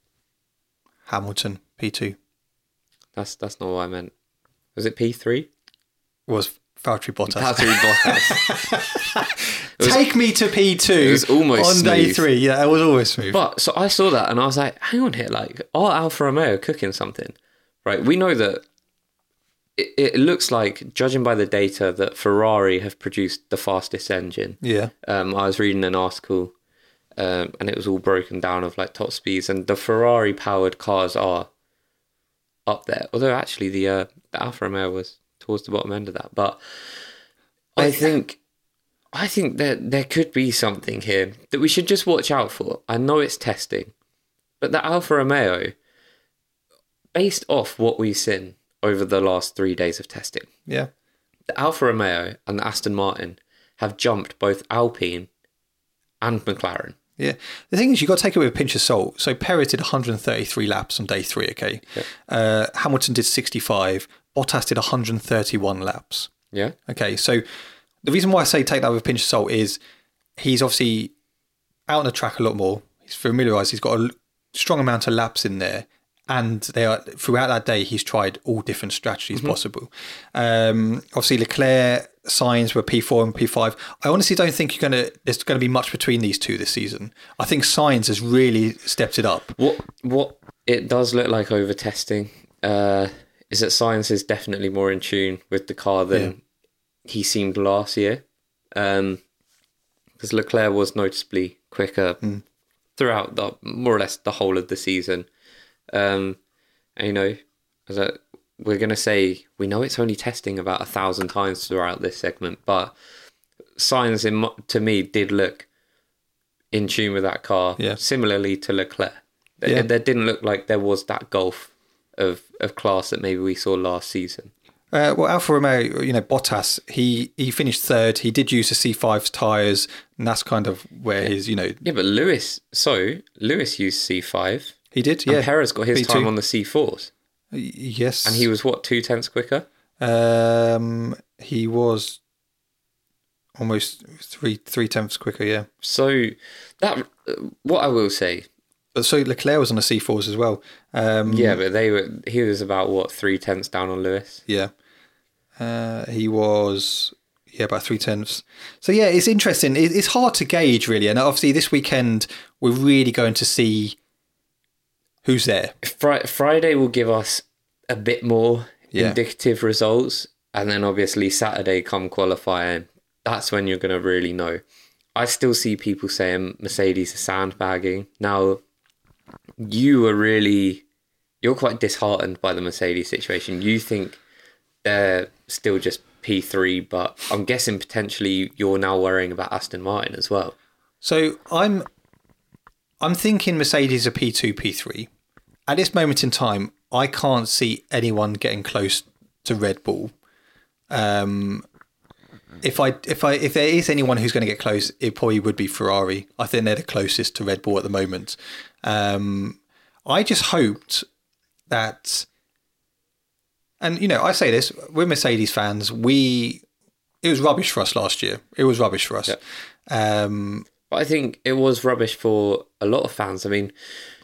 Hamilton, P two. That's that's not what I meant. Was it P three? Was Valtteri Bottas. Valtteri Bottas. was, Take me to P two it was almost on smooth. day three. Yeah, it was always smooth. But, so I saw that and I was like, hang on here, like, are Alfa Romeo cooking something? Right, we know that it, it looks like, judging by the data, that Ferrari have produced the fastest engine. Yeah. Um, I was reading an article um, and it was all broken down of like top speeds, and the Ferrari powered cars are up there. Although actually the, uh, the Alfa Romeo was towards the bottom end of that. But I think I think that there could be something here that we should just watch out for. I know it's testing, but the Alfa Romeo, based off what we've seen over the last three days of testing, yeah, the Alfa Romeo and the Aston Martin have jumped both Alpine and McLaren. Yeah. The thing is, you've got to take it with a pinch of salt. So Perez did one hundred thirty-three laps on day three, okay? Yeah. Uh, Hamilton did sixty-five. Bottas did one hundred thirty-one laps. Yeah. Okay, so the reason why I say take that with a pinch of salt is he's obviously out on the track a lot more. He's familiarised. He's got a strong amount of laps in there. And they are throughout that day, he's tried all different strategies mm-hmm. possible. Um, obviously, Leclerc, Sainz were P four and P five. I honestly don't think you're gonna. There's going to be much between these two this season. I think Sainz has really stepped it up. What what it does look like over testing uh, is that Sainz is definitely more in tune with the car than yeah. he seemed last year. Um, because Leclerc was noticeably quicker mm. throughout the more or less the whole of the season. Um, and, you know, as a, we're going to say, we know it's only testing about a thousand times throughout this segment, but Sainz, in, to me, did look in tune with that car, yeah. similarly to Leclerc. There, yeah. there didn't look like there was that gulf of, of class that maybe we saw last season. Uh, well, Alfa Romeo, you know, Bottas, he, he finished third. He did use the C five's tyres, and that's kind of where yeah. his, you know... Yeah, but Lewis, so, Lewis used C five. He did, yeah. And Perez got his B two. time on the C fours. Yes. And he was, what, two tenths quicker? Um, he was... almost three three tenths quicker. Yeah. So that what I will say. But so Leclerc was on the C fours as well. Um, yeah, but they were. He was about what three tenths down on Lewis. Yeah. Uh, he was. Yeah, about three tenths. So yeah, it's interesting. It's hard to gauge really, and obviously this weekend we're really going to see who's there. Fri- Friday will give us a bit more yeah. indicative results, and then obviously Saturday come qualifying, that's when you're going to really know. I still see people saying Mercedes are sandbagging. Now, you are really, you're quite disheartened by the Mercedes situation. You think they're still just P three, but I'm guessing potentially you're now worrying about Aston Martin as well. So I'm I'm thinking Mercedes are P two, P three. At this moment in time, I can't see anyone getting close to Red Bull. Um, if I if I if there is anyone who's going to get close, it probably would be Ferrari. I think they're the closest to Red Bull at the moment. Um, I just hoped that. And, you know, I say this, we're Mercedes fans. We, it was rubbish for us last year. It was rubbish for us. Yeah. Um, but I think it was rubbish for a lot of fans. I mean,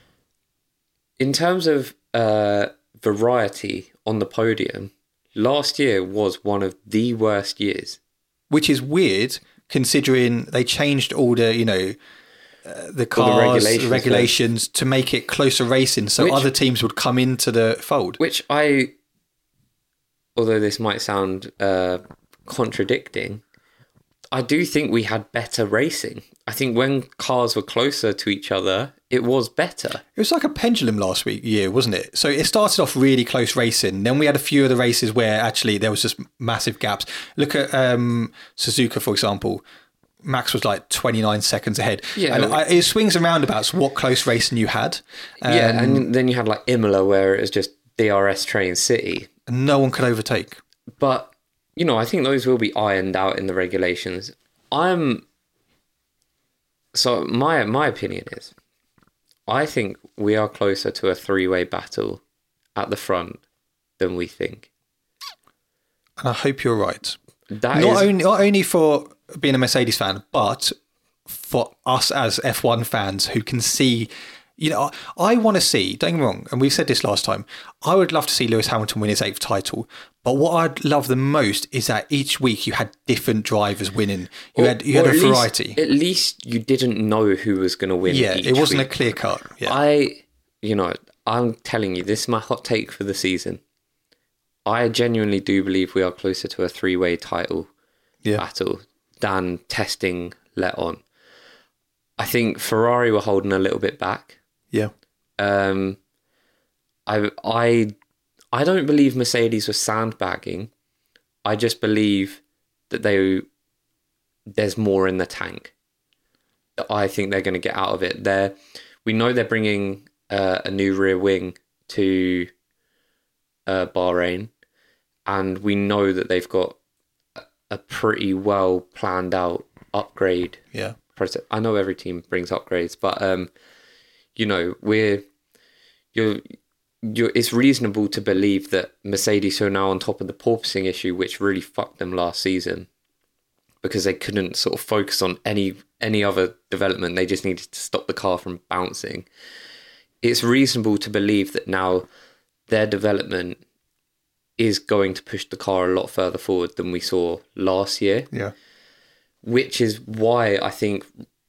in terms of uh, variety on the podium, last year was one of the worst years. Which is weird, considering they changed all the, you know, uh, the cars, the regulations, regulations to make it closer racing, so which, other teams would come into the fold. Which I... Although this might sound uh, contradicting, I do think we had better racing. I think when cars were closer to each other, it was better. It was like a pendulum last week, year, wasn't it? So it started off really close racing. Then we had a few of the races where actually there was just massive gaps. Look at um, Suzuka, for example. Max was like twenty-nine seconds ahead. Yeah, and I, it swings and roundabouts what close racing you had. Um, yeah, and then you had like Imola where it was just D R S Train City. And no one could overtake. But, you know, I think those will be ironed out in the regulations. I'm... So my my opinion is, I think we are closer to a three-way battle at the front than we think. And I hope you're right. That not, is... only, not only for being a Mercedes fan, but for us as F one fans who can see... You know, I want to see, don't get me wrong, and we've said this last time, I would love to see Lewis Hamilton win his eighth title. But what I'd love the most is that each week you had different drivers winning. You or, had you had a variety. Least, at least you didn't know who was going to win. Yeah, each it wasn't week. a clear cut. Yeah. I, you know, I'm telling you, this is my hot take for the season. I genuinely do believe we are closer to a three-way title yeah. battle than testing let on. I think Ferrari were holding a little bit back. Yeah. Um, I I I don't believe Mercedes was sandbagging. I just believe that they there's more in the tank. I think they're going to get out of it. They're we know they're bringing uh, a new rear wing to uh, Bahrain, and we know that they've got a pretty well planned out upgrade. Yeah. Process. I know every team brings upgrades, but um. You know, we're you're you're. It's reasonable to believe that Mercedes are now on top of the porpoising issue, which really fucked them last season, because they couldn't sort of focus on any any other development. They just needed to stop the car from bouncing. It's reasonable to believe that now their development is going to push the car a lot further forward than we saw last year. Yeah, which is why I think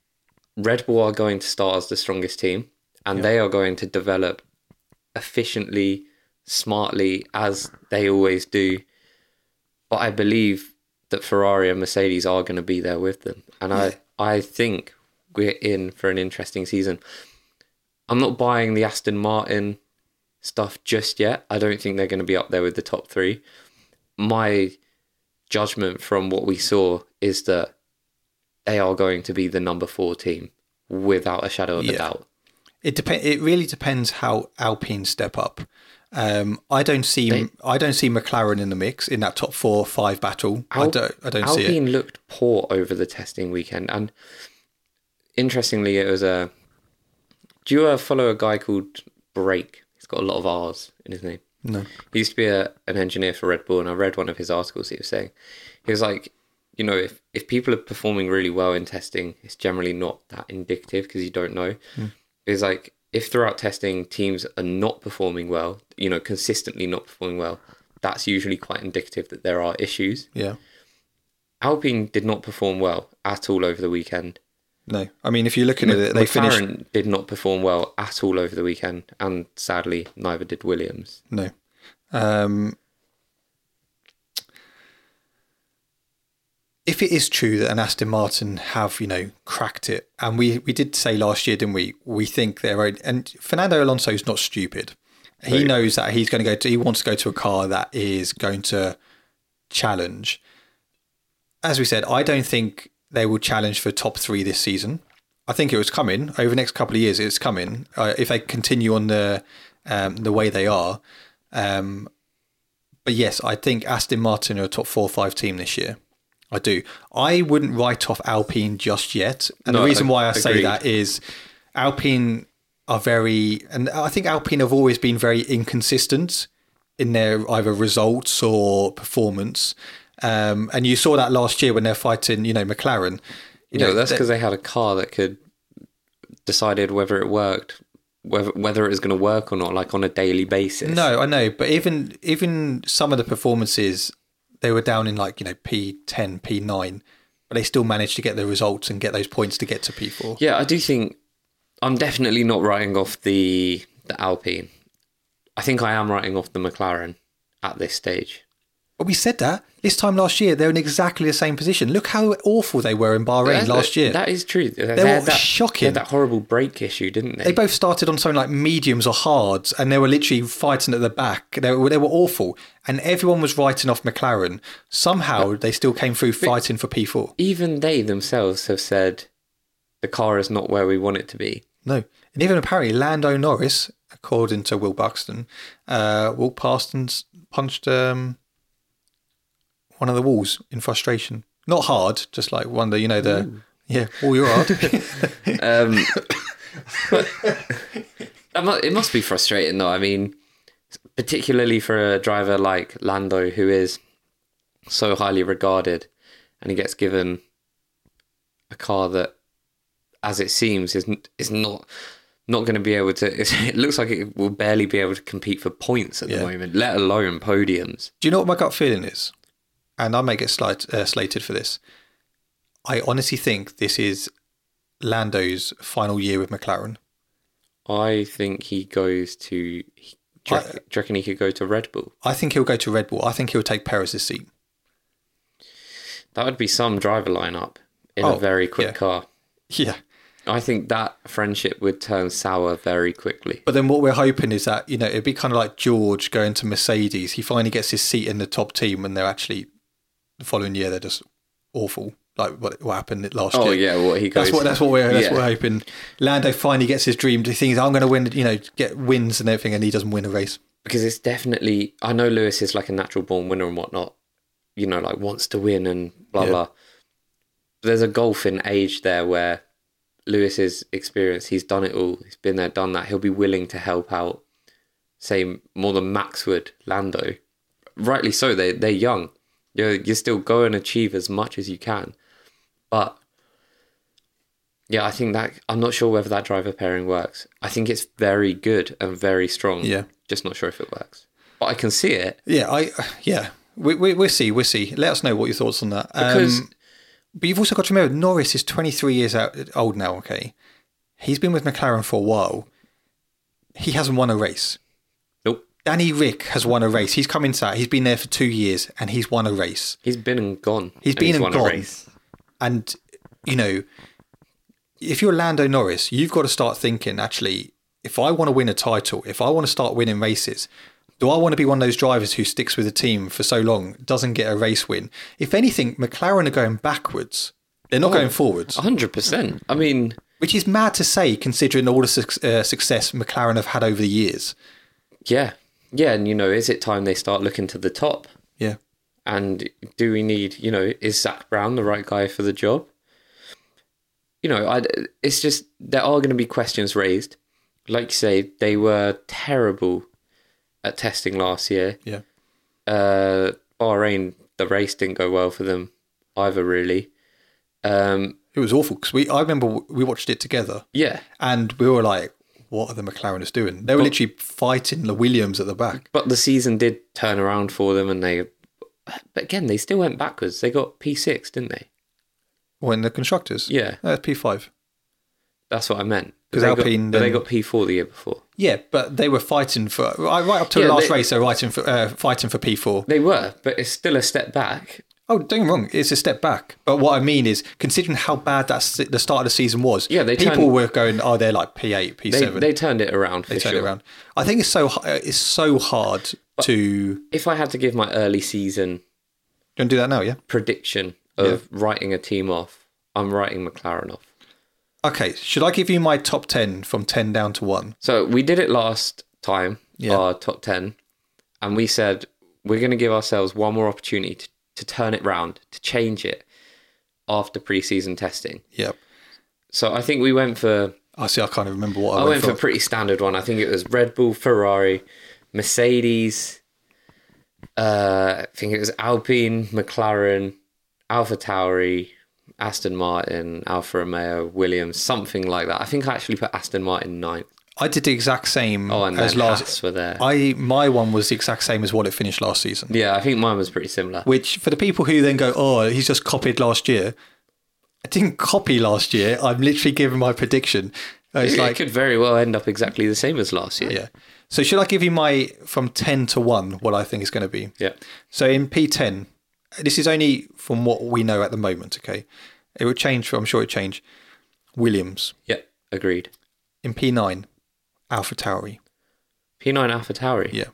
Red Bull are going to start as the strongest team. And yeah. they are going to develop efficiently, smartly, as they always do. But I believe that Ferrari and Mercedes are going to be there with them. And yeah. I, I think we're in for an interesting season. I'm not buying the Aston Martin stuff just yet. I don't think they're going to be up there with the top three. My judgment from what we saw is that they are going to be the number four team without a shadow of yeah. a doubt. It depend. It really depends how Alpine step up. Um, I don't see. They, I don't see McLaren in the mix in that top four five battle. Al- I don't. I don't Alpine see it. Alpine looked poor over the testing weekend, and interestingly, it was a. Do you uh, follow a guy called Brake? He's got a lot of R's in his name. No. He used to be a, an engineer for Red Bull, and I read one of his articles. He was saying, he was like, you know, if, if people are performing really well in testing, it's generally not that indicative because you don't know. Mm. It's like if throughout testing teams are not performing well, you know, consistently not performing well, that's usually quite indicative that there are issues. Yeah. Alpine did not perform well at all over the weekend. No. I mean, if you're looking at it, they McLaren finished... did not perform well at all over the weekend, and sadly, neither did Williams. No. Um, if it is true that an Aston Martin have, you know, cracked it, and we, we did say last year, didn't we? We think they're... And Fernando Alonso is not stupid. He Right. knows that he's going to go to... He wants to go to a car that is going to challenge. As we said, I don't think they will challenge for top three this season. I think it was coming over the next couple of years. It's coming uh, if they continue on the um, the way they are. Um, but yes, I think Aston Martin are a top four or five team this year. I do. I wouldn't write off Alpine just yet, and No, the reason why I say agreed. that is Alpine are very, and I think Alpine have always been very inconsistent in their either results or performance. Um, and you saw that last year when they're fighting, you know, McLaren. You No, know, that's they- because they had a car that could decided whether it worked, whether whether it was going to work or not, like on a daily basis. No, I know, but even even some of the performances, they were down in like, you know, P ten, P nine, but they still managed to get the results and get those points to get to P four. Yeah, I do think I'm definitely not writing off the the Alpine. I think I am writing off the McLaren at this stage. But we said that this time last year, they're in exactly the same position. Look how awful they were in Bahrain That- last year. That is true. They, were had that, shocking. They had that horrible brake issue, didn't they? They both started on something like mediums or hards, and they were literally fighting at the back. They were, they were awful, and everyone was writing off McLaren. Somehow, they still came through fighting for P four. Even they themselves have said the car is not where we want it to be. No, and even apparently Lando Norris, according to Will Buxton, uh, walked past and s- punched um, one of the walls in frustration. Not hard, just like one of the, you know, the Ooh. yeah, oh, you're hard. Um, but that mu- it must be frustrating, though. I mean, particularly for a driver like Lando, who is so highly regarded, and he gets given a car that, as it seems, is is not not going to be able to. It looks like it will barely be able to compete for points at Yeah. the moment, let alone podiums. Do you know what my gut feeling is? And I may get slight, uh, slated for this. I honestly think this is Lando's final year with McLaren. I think he goes to. he- Do you, I- reckon, do you reckon he could go to Red Bull? I think he'll go to Red Bull. I think he'll take Perez's seat. That would be some driver lineup in Oh, a very quick yeah. car. Yeah. I think that friendship would turn sour very quickly. But then what we're hoping is that, you know, it'd be kind of like George going to Mercedes. He finally gets his seat in the top team and they're actually, the following year, they're just awful. Like what, what happened last Oh year. yeah, what he goes. That's what that's what we're that's Yeah. what we're hoping. Lando finally gets his dream. He thinks I'm going to win, you know, get wins and everything, and he doesn't win a race. Because it's definitely. I know Lewis is like a natural born winner and whatnot. You know, like wants to win and blah Yeah. blah. But there's a gulf in age there where Lewis's experience. He's done it all. He's been there, done that. He'll be willing to help out. Say more than Max would. Lando, rightly so. They they're young. You you still go and achieve as much as you can. But yeah, I think that I'm not sure whether that driver pairing works. I think it's very good and very strong. Yeah. Just not sure if it works. But I can see it Yeah, I yeah. We we we'll see, we'll see. Let us know what your thoughts on that. because Um, but you've also got to remember Norris is twenty-three years out, old now. Okay, he's been with McLaren for a while. He hasn't won a race. nope, Danny Rick has won a race. He's come into that. He's been there for two years and he's won a race. he's been and gone. He's been and won gone. a race. And, you know, if you're Lando Norris, you've got to start thinking, actually, if I want to win a title, if I want to start winning races, do I want to be one of those drivers who sticks with the team for so long, doesn't get a race win? If anything, McLaren are going backwards. They're not Oh. going forwards, A hundred percent. I mean, which is mad to say considering all the suc- uh, success McLaren have had over the years. yeah, yeah, and you know, is it time they start looking to the top? Yeah. And do we need, you know, is Zach Brown the right guy for the job? You know, I, it's just, there are going to be questions raised. Like you say, they were terrible at testing last year. Yeah. Uh, Bahrain, the race didn't go well for them. either, really. Um, It was awful because we. I remember we watched it together, yeah, and we were like, "What are the McLarens doing?" They were But- literally fighting the Williams at the back. but the season did turn around for them, and they. But again, they still went backwards. They got P six, didn't they? When the constructors, Yeah, no, it's P five. that's what I meant. 'Cause they Alpine got, but they then- got P four the year before. Yeah, but they were fighting for right right up to Yeah, the last they- race. They were fighting for uh, fighting for P four. They were, but it's still a step back. Oh, don't get me wrong, it's a step back. But what I mean is, considering how bad that se- the start of the season was, Yeah, they people turned- were going, "Oh, they're like P eight, P They seven." they turned it around for They turned sure. it around. I think it's so h- uh, it's so hard to. If I had to give my early season You want to do that now? Yeah. prediction of writing a team off, I'm writing McLaren off. Okay. Should I give you my top ten from ten down to one? So we did it last time, Yeah. our top ten, and we said we're going to give ourselves one more opportunity to, to turn it round, to change it after pre-season testing. Yep. So I think we went for, I see. I can't even remember what I, I went, went for for. a pretty standard one. I think it was Red Bull, Ferrari, Mercedes, uh, I think it was Alpine, McLaren, AlphaTauri, Aston Martin, Alfa Romeo, Williams, something like that. I think I actually put Aston Martin ninth. I did the exact same Oh, and as then last. Haas were there. I my one was the exact same as what it finished last season. Yeah, I think mine was pretty similar. Which for the people who then go, "Oh, he's just copied last year." I didn't copy last year. I'm literally giving my prediction. Uh, It's it like, could very well end up exactly the same as last year. yeah. So should I give you my from ten to one? What I think is going to be. Yeah. So in P ten, this is only from what we know at the moment. Okay, it would change. I'm sure it change. Williams Yeah, agreed. in P nine, AlphaTauri. P nine AlphaTauri. Yeah.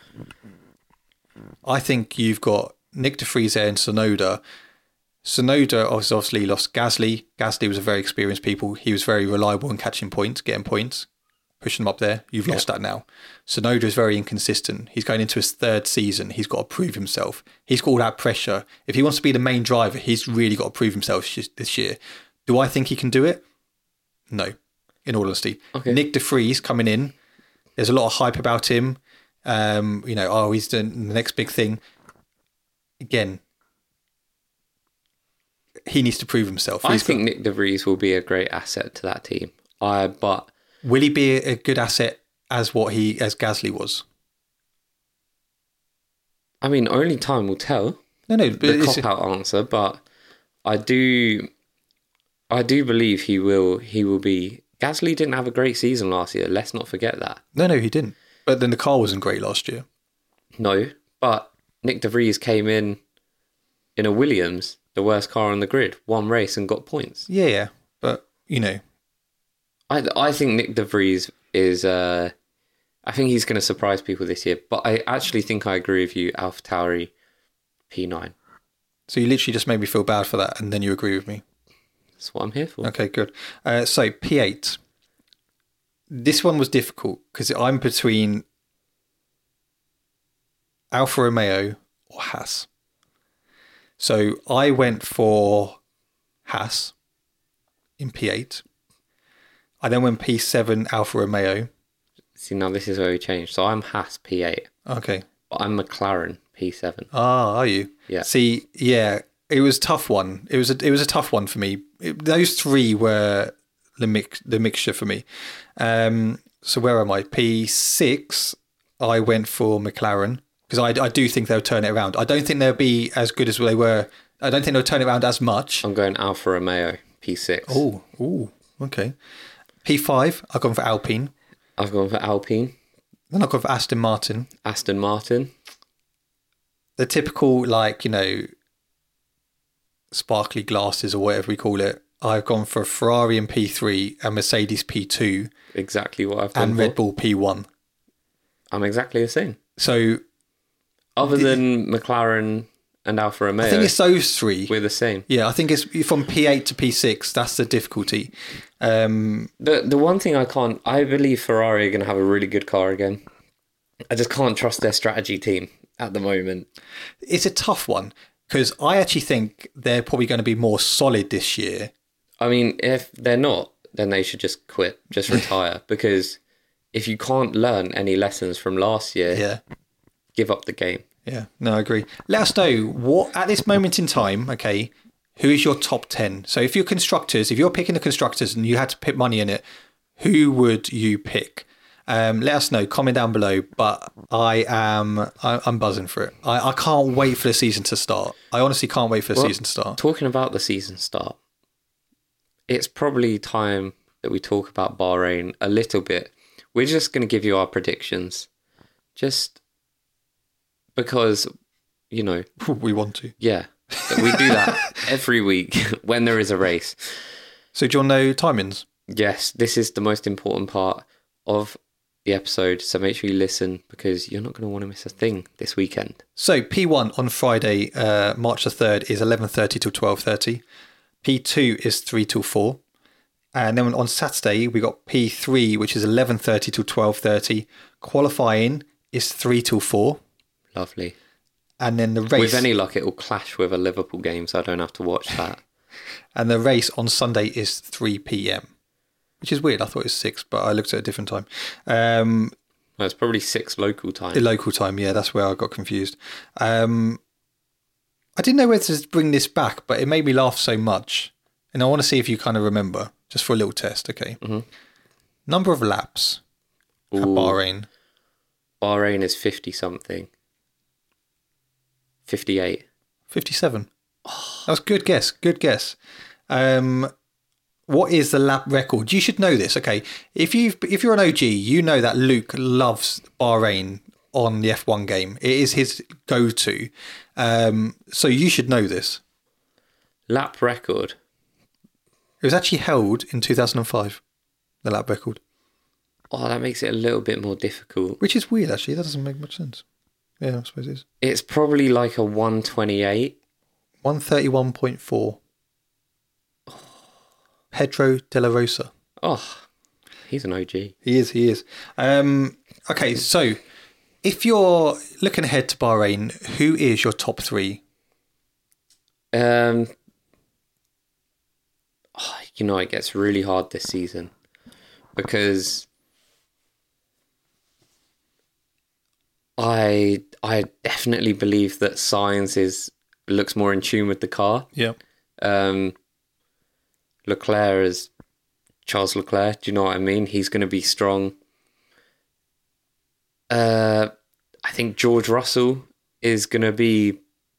I think you've got Nick de Vries there and Sonoda. Sonoda obviously lost Gasly. Gasly was a very experienced people. He was very reliable in catching points, getting points, pushing them up there. You've lost that now. Sonoda is very inconsistent. He's going into his third season. He's got to prove himself. He's got all that pressure. If he wants to be the main driver, he's really got to prove himself sh- this year. Do I think he can do it? No, in all honesty. Okay. Nick de Vries coming in. There's a lot of hype about him. Um, you know, oh, he's doing the next big thing. Again, he needs to prove himself. I He's think got- Nick de Vries will be a great asset to that team. I but will he be a good asset as what he as Gasly was? I mean, only time will tell. No, no, but The it's- cop out answer, but I do, I do believe he will. He will be. Gasly didn't have a great season last year. Let's not forget that. no, no, he didn't. But then the car wasn't great last year. No, but Nick de Vries came in in a Williams, the worst car on the grid, one race and got points. Yeah, yeah, but you know, I I think Nick de Vries is. Uh, I think he's going to surprise people this year. But I actually think I agree with you. AlphaTauri, P nine. so you literally just made me feel bad for that, and then you agree with me. That's what I'm here for. Okay, good. Uh, so P eight. This one was difficult because I'm between Alfa Romeo or Haas. So I went for Haas in P eight. I then went P seven Alfa Romeo. See, now this is where we changed. So I'm Haas P eight, Okay. but I'm McLaren P seven. Ah, are you? Yeah. See, yeah, it was a tough one. It was a, it was a tough one for me. It, those three were the mix, the mixture for me. Um, so where am I? P six. I went for McLaren because I, I do think they'll turn it around. I don't think they'll be as good as they were. I don't think they'll turn it around as much. I'm going Alfa Romeo P six. Oh, oh, okay. P five. I've gone for Alpine. I've gone for Alpine, Then I've gone for Aston Martin. Aston Martin. The typical, like, you know, sparkly glasses or whatever we call it. I've gone for Ferrari in P three and Mercedes P two Exactly what I've done. and Red Bull P one. I'm exactly the same. So Other than McLaren and Alfa Romeo, I think it's those three. we're the same. Yeah, I think it's from P eight to P six. That's the difficulty. Um, The the one thing I can't, I believe Ferrari are going to have a really good car again. I just can't trust their strategy team at the moment. it's a tough one because I actually think they're probably going to be more solid this year. I mean, if they're not, then they should just quit, just retire. Because if you can't learn any lessons from last year, Yeah. give up the game. Yeah, no, I agree. Let us know what, at this moment in time, okay, who is your top ten? So if you're constructors, if you're picking the constructors and you had to put money in it, who would you pick? Um, let us know, comment down below. But I am, I, I'm buzzing for it. I, I can't wait for the season to start. I honestly can't wait for the Well, season to start. Talking about the season start, it's probably time that we talk about Bahrain a little bit. We're just going to give you our predictions, just because, you know, We want to. yeah, we do that every week when there is a race. So do you want to know timings? Yes, this is the most important part of the episode, so make sure you listen because you're not going to want to miss a thing this weekend. So P one on Friday, uh, March the third is eleven thirty till twelve thirty. P two is three till four. And then on Saturday, we got P three, which is eleven thirty till twelve thirty. Qualifying is three till four. Lovely. And then the race... With any luck, it will clash with a Liverpool game, so I don't have to watch that. And the race on Sunday is three p.m, which is weird. I thought it was six, but I looked at a different time. Um, Well, it's probably six local time. the local time, yeah, that's where I got confused. Um, I didn't know whether to bring this back, but it made me laugh so much. And I want to see if you kind of remember, just for a little test, okay? Mm-hmm. Number of laps at Ooh. Bahrain. Bahrain is fifty-something. fifty-eight. fifty-seven. That was a good guess. Good guess. Um, what is the lap record? You should know this. Okay, if you if you're an O G, you know that Luke loves Bahrain on the F one game. It is his go-to. Um, so you should know this. Lap record. It was actually held in two thousand five. The lap record, Oh, that makes it a little bit more difficult. which is weird. Actually, that doesn't make much sense. Yeah, I suppose it is. It's probably like a one twenty-eight. one thirty-one point four. Pedro de la Rosa. Oh, he's an O G. He is, he is. Um, okay, so if you're looking ahead to Bahrain, who is your top three? Um, oh, you know, it gets really hard this season because I I definitely believe that Sainz is looks more in tune with the car. Yeah. Um, Leclerc is Charles Leclerc. Do you know what I mean? He's going to be strong. Uh, I think George Russell is going to be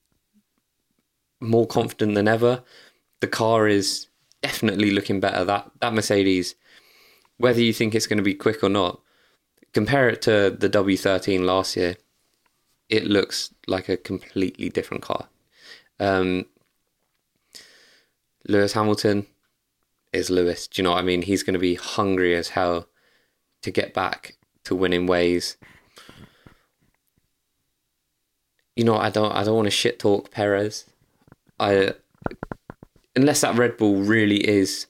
more confident than ever. The car is definitely looking better. That that Mercedes, whether you think it's going to be quick or not, compare it to the W thirteen last year. It looks like a completely different car. Um, Lewis Hamilton is Lewis. Do you know what I mean? He's going to be hungry as hell to get back to winning ways. You know, I don't. I don't want to shit talk Perez. I unless that Red Bull really is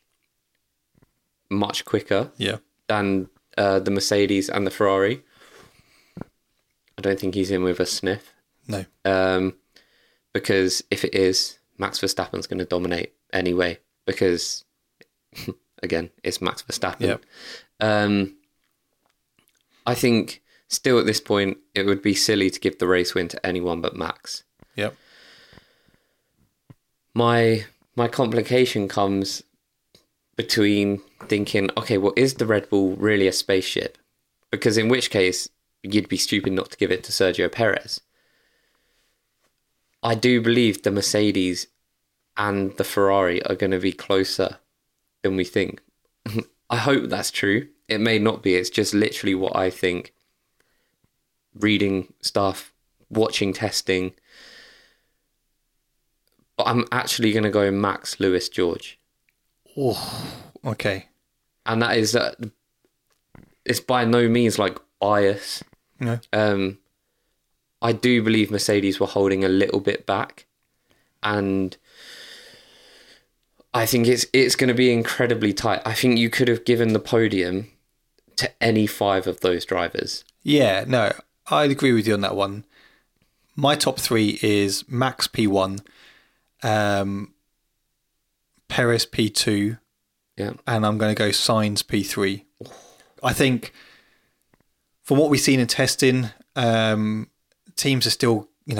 much quicker Yeah. than uh, the Mercedes and the Ferrari. I don't think he's in with a sniff. No. Um, because if it is, Max Verstappen's going to dominate anyway. Because again, it's Max Verstappen. Yep. Um, I think still at this point, it would be silly to give the race win to anyone but Max. Yep. My my complication comes between thinking, okay, well, is the Red Bull really a spaceship? Because in which case, you'd be stupid not to give it to Sergio Perez. I do believe the Mercedes and the Ferrari are going to be closer than we think. I hope that's true. It may not be. It's just literally what I think. Reading stuff, watching testing. But I'm actually going to go Max, Lewis, George. Oh, okay. And that is that. Uh, it's by no means like bias. No. Um, I do believe Mercedes were holding a little bit back, and I think it's it's going to be incredibly tight. I think you could have given the podium to any five of those drivers. Yeah, no, I agree with you on that one. My top three is Max P one, um, Perez P two, Yeah, and I'm going to go Sainz P three. I think from what we've seen in testing, um, teams are still, you know,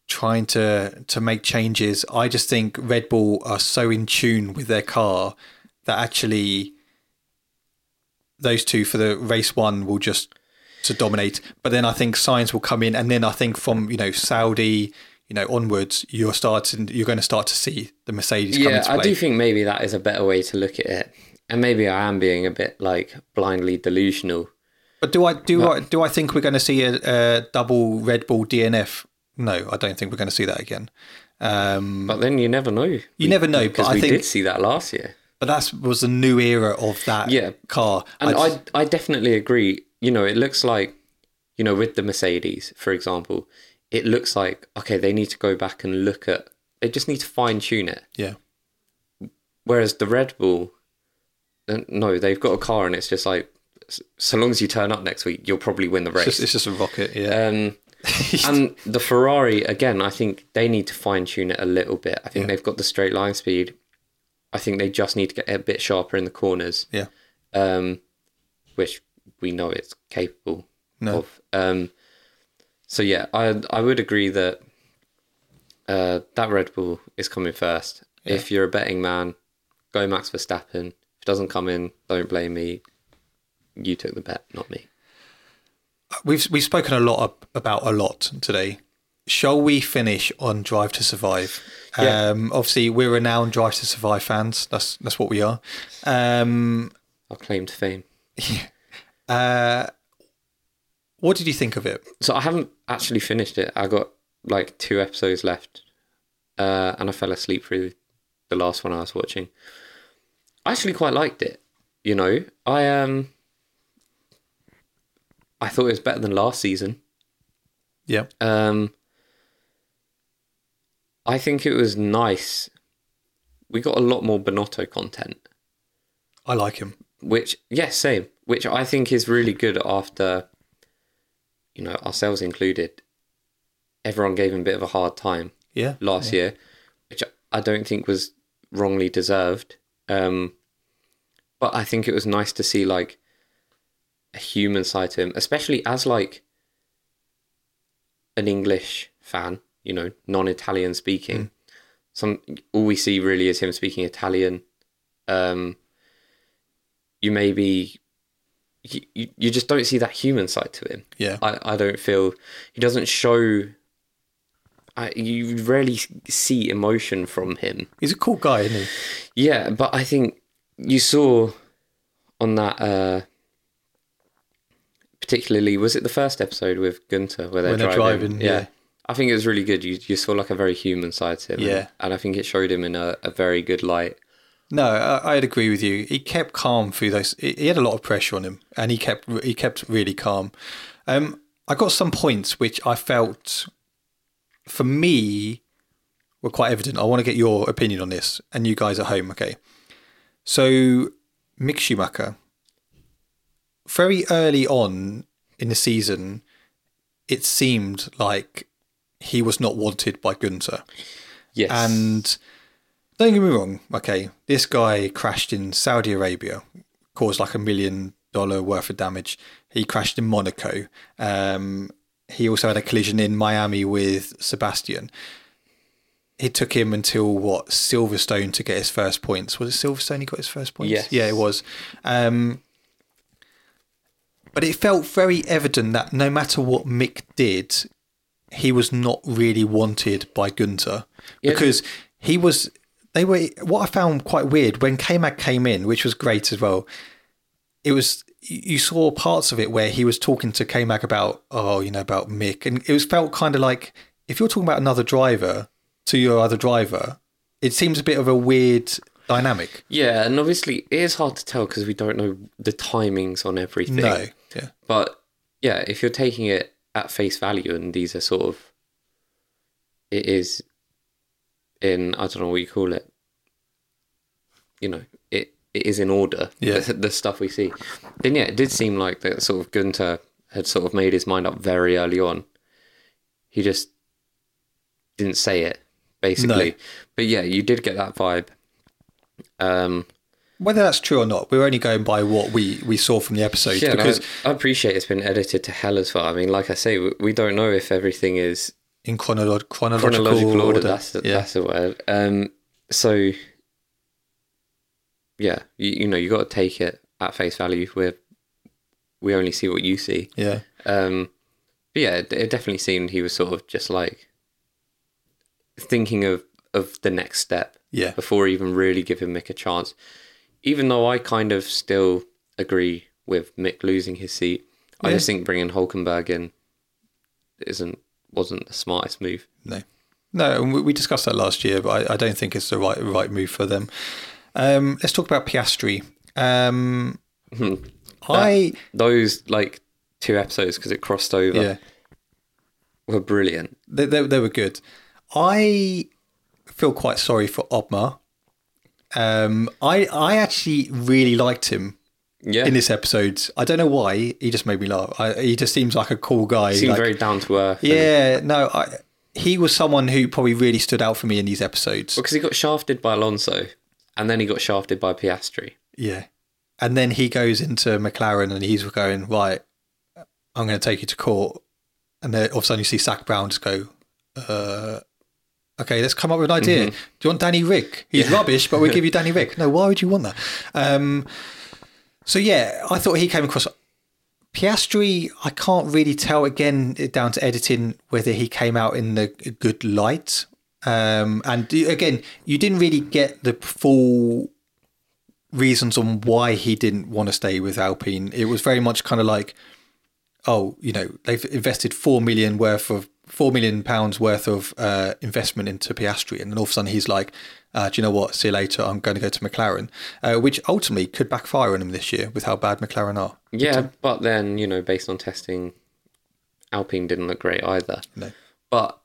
trying to to make changes. I just think Red Bull are so in tune with their car that actually those two for the race one will just to dominate. But then I think Sainz will come in, and then I think from you know Saudi, you know onwards, you're starting you're going to start to see the Mercedes come Yeah, into play. I do think maybe that is a better way to look at it, and maybe I am being a bit like blindly delusional. But do I do but, I do I think we're going to see a, a double Red Bull D N F? No, I don't think we're going to see that again. Um, but then you never know. You we, never know. Because but I we think, did see that last year. But that was the new era of that yeah. car. And I, just, I, I definitely agree. You know, it looks like, you know, with the Mercedes, for example, it looks like, okay, they need to go back and look at, they just need to fine tune it. Yeah. Whereas the Red Bull, no, they've got a car and it's just like, so long as you turn up next week, you'll probably win the race. It's just, it's just a rocket, yeah. Um, and the Ferrari, again, I think they need to fine tune it a little bit. I think yeah. they've got the straight line speed. I think they just need to get a bit sharper in the corners. Yeah. Um, which we know it's capable no. of. Um, so yeah, I I would agree that uh, that Red Bull is coming first. Yeah. If you're a betting man, go Max Verstappen. If it doesn't come in, don't blame me. You took the bet, not me. We've we've spoken a lot about a lot today. Shall we finish on Drive to Survive? Yeah. Um, obviously, we're renowned Drive to Survive fans. That's that's what we are. Um, Our claim to fame. Yeah. Uh, what did you think of it? So I haven't actually finished it. I got like two episodes left, uh, and I fell asleep through the last one I was watching. I actually quite liked it. You know, I um, I thought it was better than last season. Yeah. Um. I think it was nice. We got a lot more Bonotto content. I like him. Which, yes, same. Which I think is really good after, you know, ourselves included. Everyone gave him a bit of a hard time yeah, last yeah. year, which I don't think was wrongly deserved. Um, but I think it was nice to see, like, a human side to him, especially as, like, an English fan. You know, non-Italian speaking. Mm. Some all we see really is him speaking Italian. Um, you maybe you, you just don't see that human side to him. Yeah, I, I don't feel he doesn't show. I, you rarely see emotion from him. He's a cool guy, isn't he? Yeah, but I think you saw on that. Uh, particularly, was it the first episode with Gunther where they're when driving? They're driving yeah. yeah. I think it was really good. You you saw like a very human side to him. Yeah. And, and I think it showed him in a, a very good light. No, I, I'd agree with you. He kept calm through those. He had a lot of pressure on him, and he kept he kept really calm. Um, I got some points which I felt, for me, were quite evident. I want to get your opinion on this, and you guys at home, okay? So, Mick Schumacher, very early on in the season, it seemed like he was not wanted by Gunther. Yes. And don't get me wrong, okay, this guy crashed in Saudi Arabia, caused like a million dollar worth of damage. He crashed in Monaco. Um, he also had a collision in Miami with Sebastian. It took him until, what, Silverstone to get his first points. Was it Silverstone he got his first points? Yes. Yeah, it was. Um, but it felt very evident that no matter what Mick did, he was not really wanted by Gunther. Yeah. Because he was... They were what I found quite weird when K-Mag came in, which was great as well. It was you saw parts of it where he was talking to K-Mag about, oh, you know, about Mick, and it was felt kind of like if you're talking about another driver to your other driver, it seems a bit of a weird dynamic. Yeah, and obviously it is hard to tell because we don't know the timings on everything. No, yeah, but yeah, if you're taking it at face value, and these are sort of, it is. In, I don't know what you call it, you know, it, it is in order, yeah. the, the stuff we see. Then, yeah, it did seem like that sort of Gunther had sort of made his mind up very early on. He just didn't say it, basically. No. But yeah, you did get that vibe. Um, Whether that's true or not, we're only going by what we, we saw from the episodes. Yeah, because I, I appreciate it's been edited to hell as well. I mean, like I say, we, we don't know if everything is in chronolo- chronological, chronological order. order. That's the, yeah. that's the word. Um, so yeah, you, you know, you got to take it at face value. We're we only see what you see. Yeah. Um, but yeah, it, it definitely seemed he was sort of just like thinking of of the next step. Yeah. Before even really giving Mick a chance. Even though I kind of still agree with Mick losing his seat, yeah. I just think bringing Hulkenberg in isn't wasn't the smartest move. No, no, and we discussed that last year, but I, I don't think it's the right right move for them. Um, let's talk about Piastri. Um, that, I those like two episodes because it crossed over. Yeah. Were brilliant. They, they they were good. I feel quite sorry for Otmar. Um, I I actually really liked him. Yeah. In this episode, I don't know why, he just made me laugh. I, he just seems like a cool guy. He seemed like, very down to earth. Yeah, no, I, he was someone who probably really stood out for me in these episodes. Because he got shafted by Alonso, and then he got shafted by Piastri. Yeah, and then he goes into McLaren, and he's going, right, I'm going to take you to court, and then all of a sudden you see Zach Brown just go, uh, okay, let's come up with an idea. Mm-hmm. Do you want Danny Rick? He's yeah. rubbish, but we'll give you Danny Rick. No, why would you want that? Um, so yeah, I thought he came across. Piastri, I can't really tell again down to editing whether he came out in the good light. Um, and again, you didn't really get the full reasons on why he didn't want to stay with Alpine. It was very much kind of like, oh, you know, they've invested four million worth of four million pounds worth of uh, investment into Piastri, and then all of a sudden he's like, uh, "Do you know what? See you later. I'm going to go to McLaren," uh, which ultimately could backfire on him this year with how bad McLaren are. Yeah, but then you know, based on testing, Alpine didn't look great either. No, but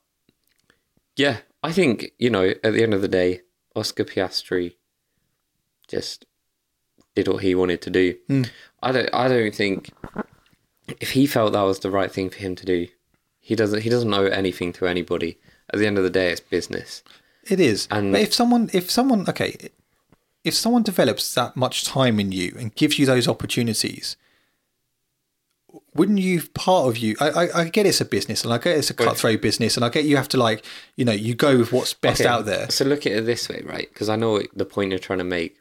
yeah, I think you know, at the end of the day, Oscar Piastri just did what he wanted to do. Mm. I don't. I don't think if he felt that was the right thing for him to do. He doesn't. He doesn't owe anything to anybody. At the end of the day, it's business. It is. And but if someone, if someone, okay, if someone develops that much time in you and gives you those opportunities, wouldn't you? Part of you, I, I, I get it's a business, and I get it's a cutthroat business, and I get you have to like, you know, you go with what's best okay, out there. So look at it this way, right? Because I know the point you're trying to make.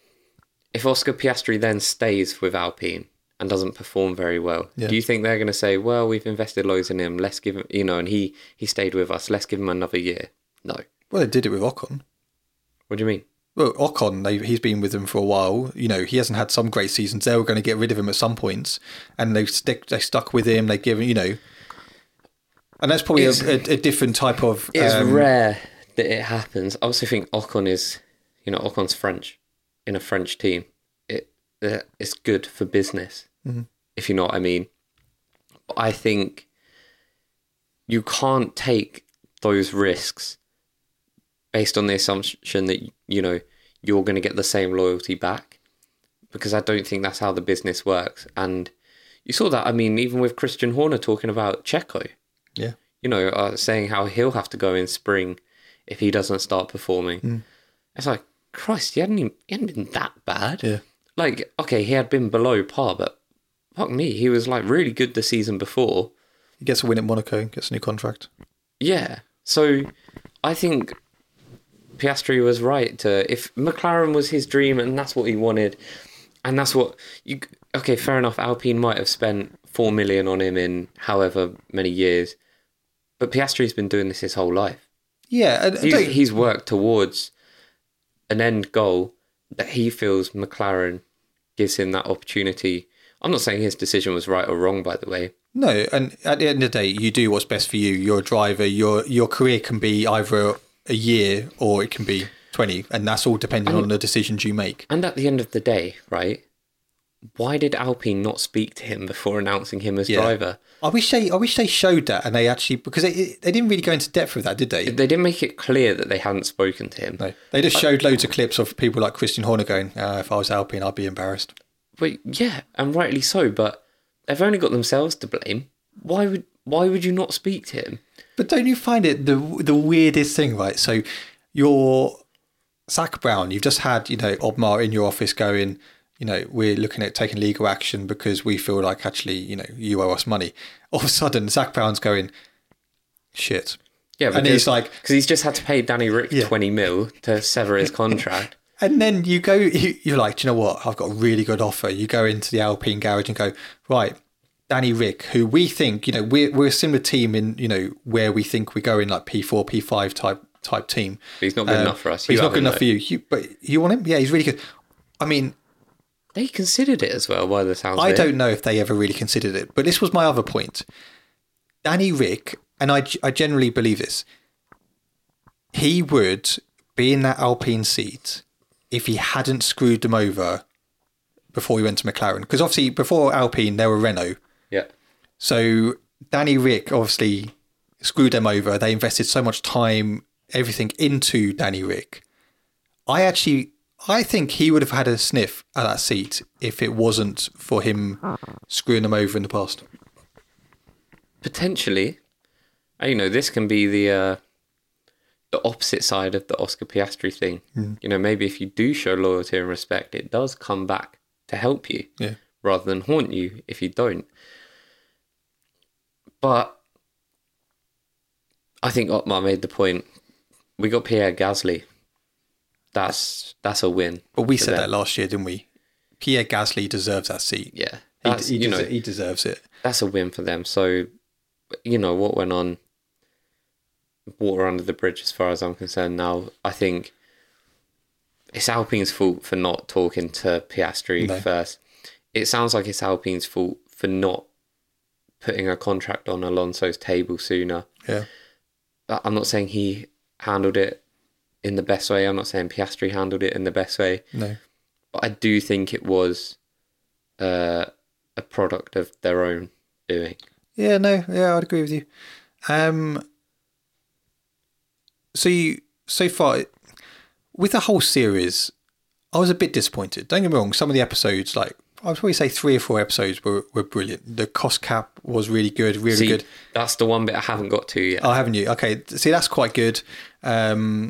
If Oscar Piastri then stays with Alpine and doesn't perform very well, yeah. do you think they're going to say, well, we've invested loads in him, let's give him, you know, and he, he stayed with us, let's give him another year? No. Well, they did it with Ocon. What do you mean? Well, Ocon, they, he's been with them for a while. You know, he hasn't had some great seasons. They were going to get rid of him at some points, and they stick, they stuck with him. They give him, you know, and that's probably a, a, a different type of. It's um, rare that it happens. I also think Ocon is, you know, Ocon's French in a French team. It it's good for business. Mm-hmm. If you know what I mean. But I think you can't take those risks based on the assumption that, you know, you're going to get the same loyalty back, because I don't think that's how the business works. And you saw that, I mean, even with Christian Horner talking about Checo. Yeah. You know, uh, saying how he'll have to go in spring if he doesn't start performing. Mm. It's like, Christ, he hadn't, even, he hadn't been that bad. Yeah. Like, okay, he had been below par, but fuck me, he was like really good the season before. He gets a win at Monaco, gets a new contract. Yeah. So I think Piastri was right to, if McLaren was his dream and that's what he wanted, and that's what you, okay, fair enough, Alpine might have spent four million on him in however many years, but Piastri's been doing this his whole life. Yeah. And, he's, he's worked towards an end goal that he feels McLaren gives him that opportunity. I'm not saying his decision was right or wrong, by the way. No, and at the end of the day, you do what's best for you. You're a driver. Your your career can be either a year or it can be twenty, and that's all depending and, on the decisions you make. And at the end of the day, right, why did Alpine not speak to him before announcing him as yeah. driver? I wish they I wish they showed that, and they actually, because they, they didn't really go into depth with that, did they? They didn't make it clear that they hadn't spoken to him. No, they just showed I, loads of clips of people like Christian Horner going, uh, if I was Alpine, I'd be embarrassed. But yeah, and rightly so, but they've only got themselves to blame. Why would why would you not speak to him? But don't you find it the the weirdest thing, right? So you're Zach Brown, you've just had, you know, Otmar in your office going, you know, we're looking at taking legal action because we feel like actually, you know, you owe us money. All of a sudden, Zach Brown's going, shit, Yeah, because, and he's like, because he's just had to pay Danny Rick Yeah. twenty mil to sever his contract. and then you go, you, you're like, do you know what? I've got a really good offer. You go into the Alpine garage and go, right, Danny Rick, who we think, you know, we're we're a similar team in, you know, where we think we go in like P four, P five type type team. But he's not good Um, enough for us. but he's You not good haven't, enough for you. you. But you want him? Yeah, he's really good. I mean, They considered it as well, by the sounds I of it. don't know if they ever really considered it, but this was my other point. Danny Rick, and I, I generally believe this, he would be in that Alpine seat if he hadn't screwed them over before he went to McLaren. Because obviously before Alpine, they were Renault. Yeah. So Danny Rick obviously screwed them over. They invested so much time, everything into Danny Rick. I actually, I think he would have had a sniff at that seat if it wasn't for him screwing them over in the past. Potentially. And, you know, this can be the uh, the opposite side of the Oscar Piastri thing. Mm. You know, maybe if you do show loyalty and respect, it does come back to help you Yeah. rather than haunt you if you don't. But I think Otmar made the point. We got Pierre Gasly. That's that's a win. But we for said them. that last year, didn't we? Pierre Gasly deserves that seat. Yeah, He, that's, he, you know, des- he deserves it. that's a win for them. So, you know, what went on, water under the bridge as far as I'm concerned now. I think it's Alpine's fault for not talking to Piastri No. first. It sounds like it's Alpine's fault for not putting a contract on Alonso's table sooner. Yeah. I- I'm not saying he handled it in the best way. I'm not saying Piastri handled it in the best way. No. But I do think it was uh, a product of their own doing. Yeah, no, yeah, I'd agree with you. Um, so you, so far, with the whole series, I was a bit disappointed. Don't get me wrong, some of the episodes, like, I'd probably say three or four episodes were, were brilliant. The cost cap was really good, really See, good. that's the one bit I haven't got to yet. Oh, haven't you? Okay, see, that's quite good. Um,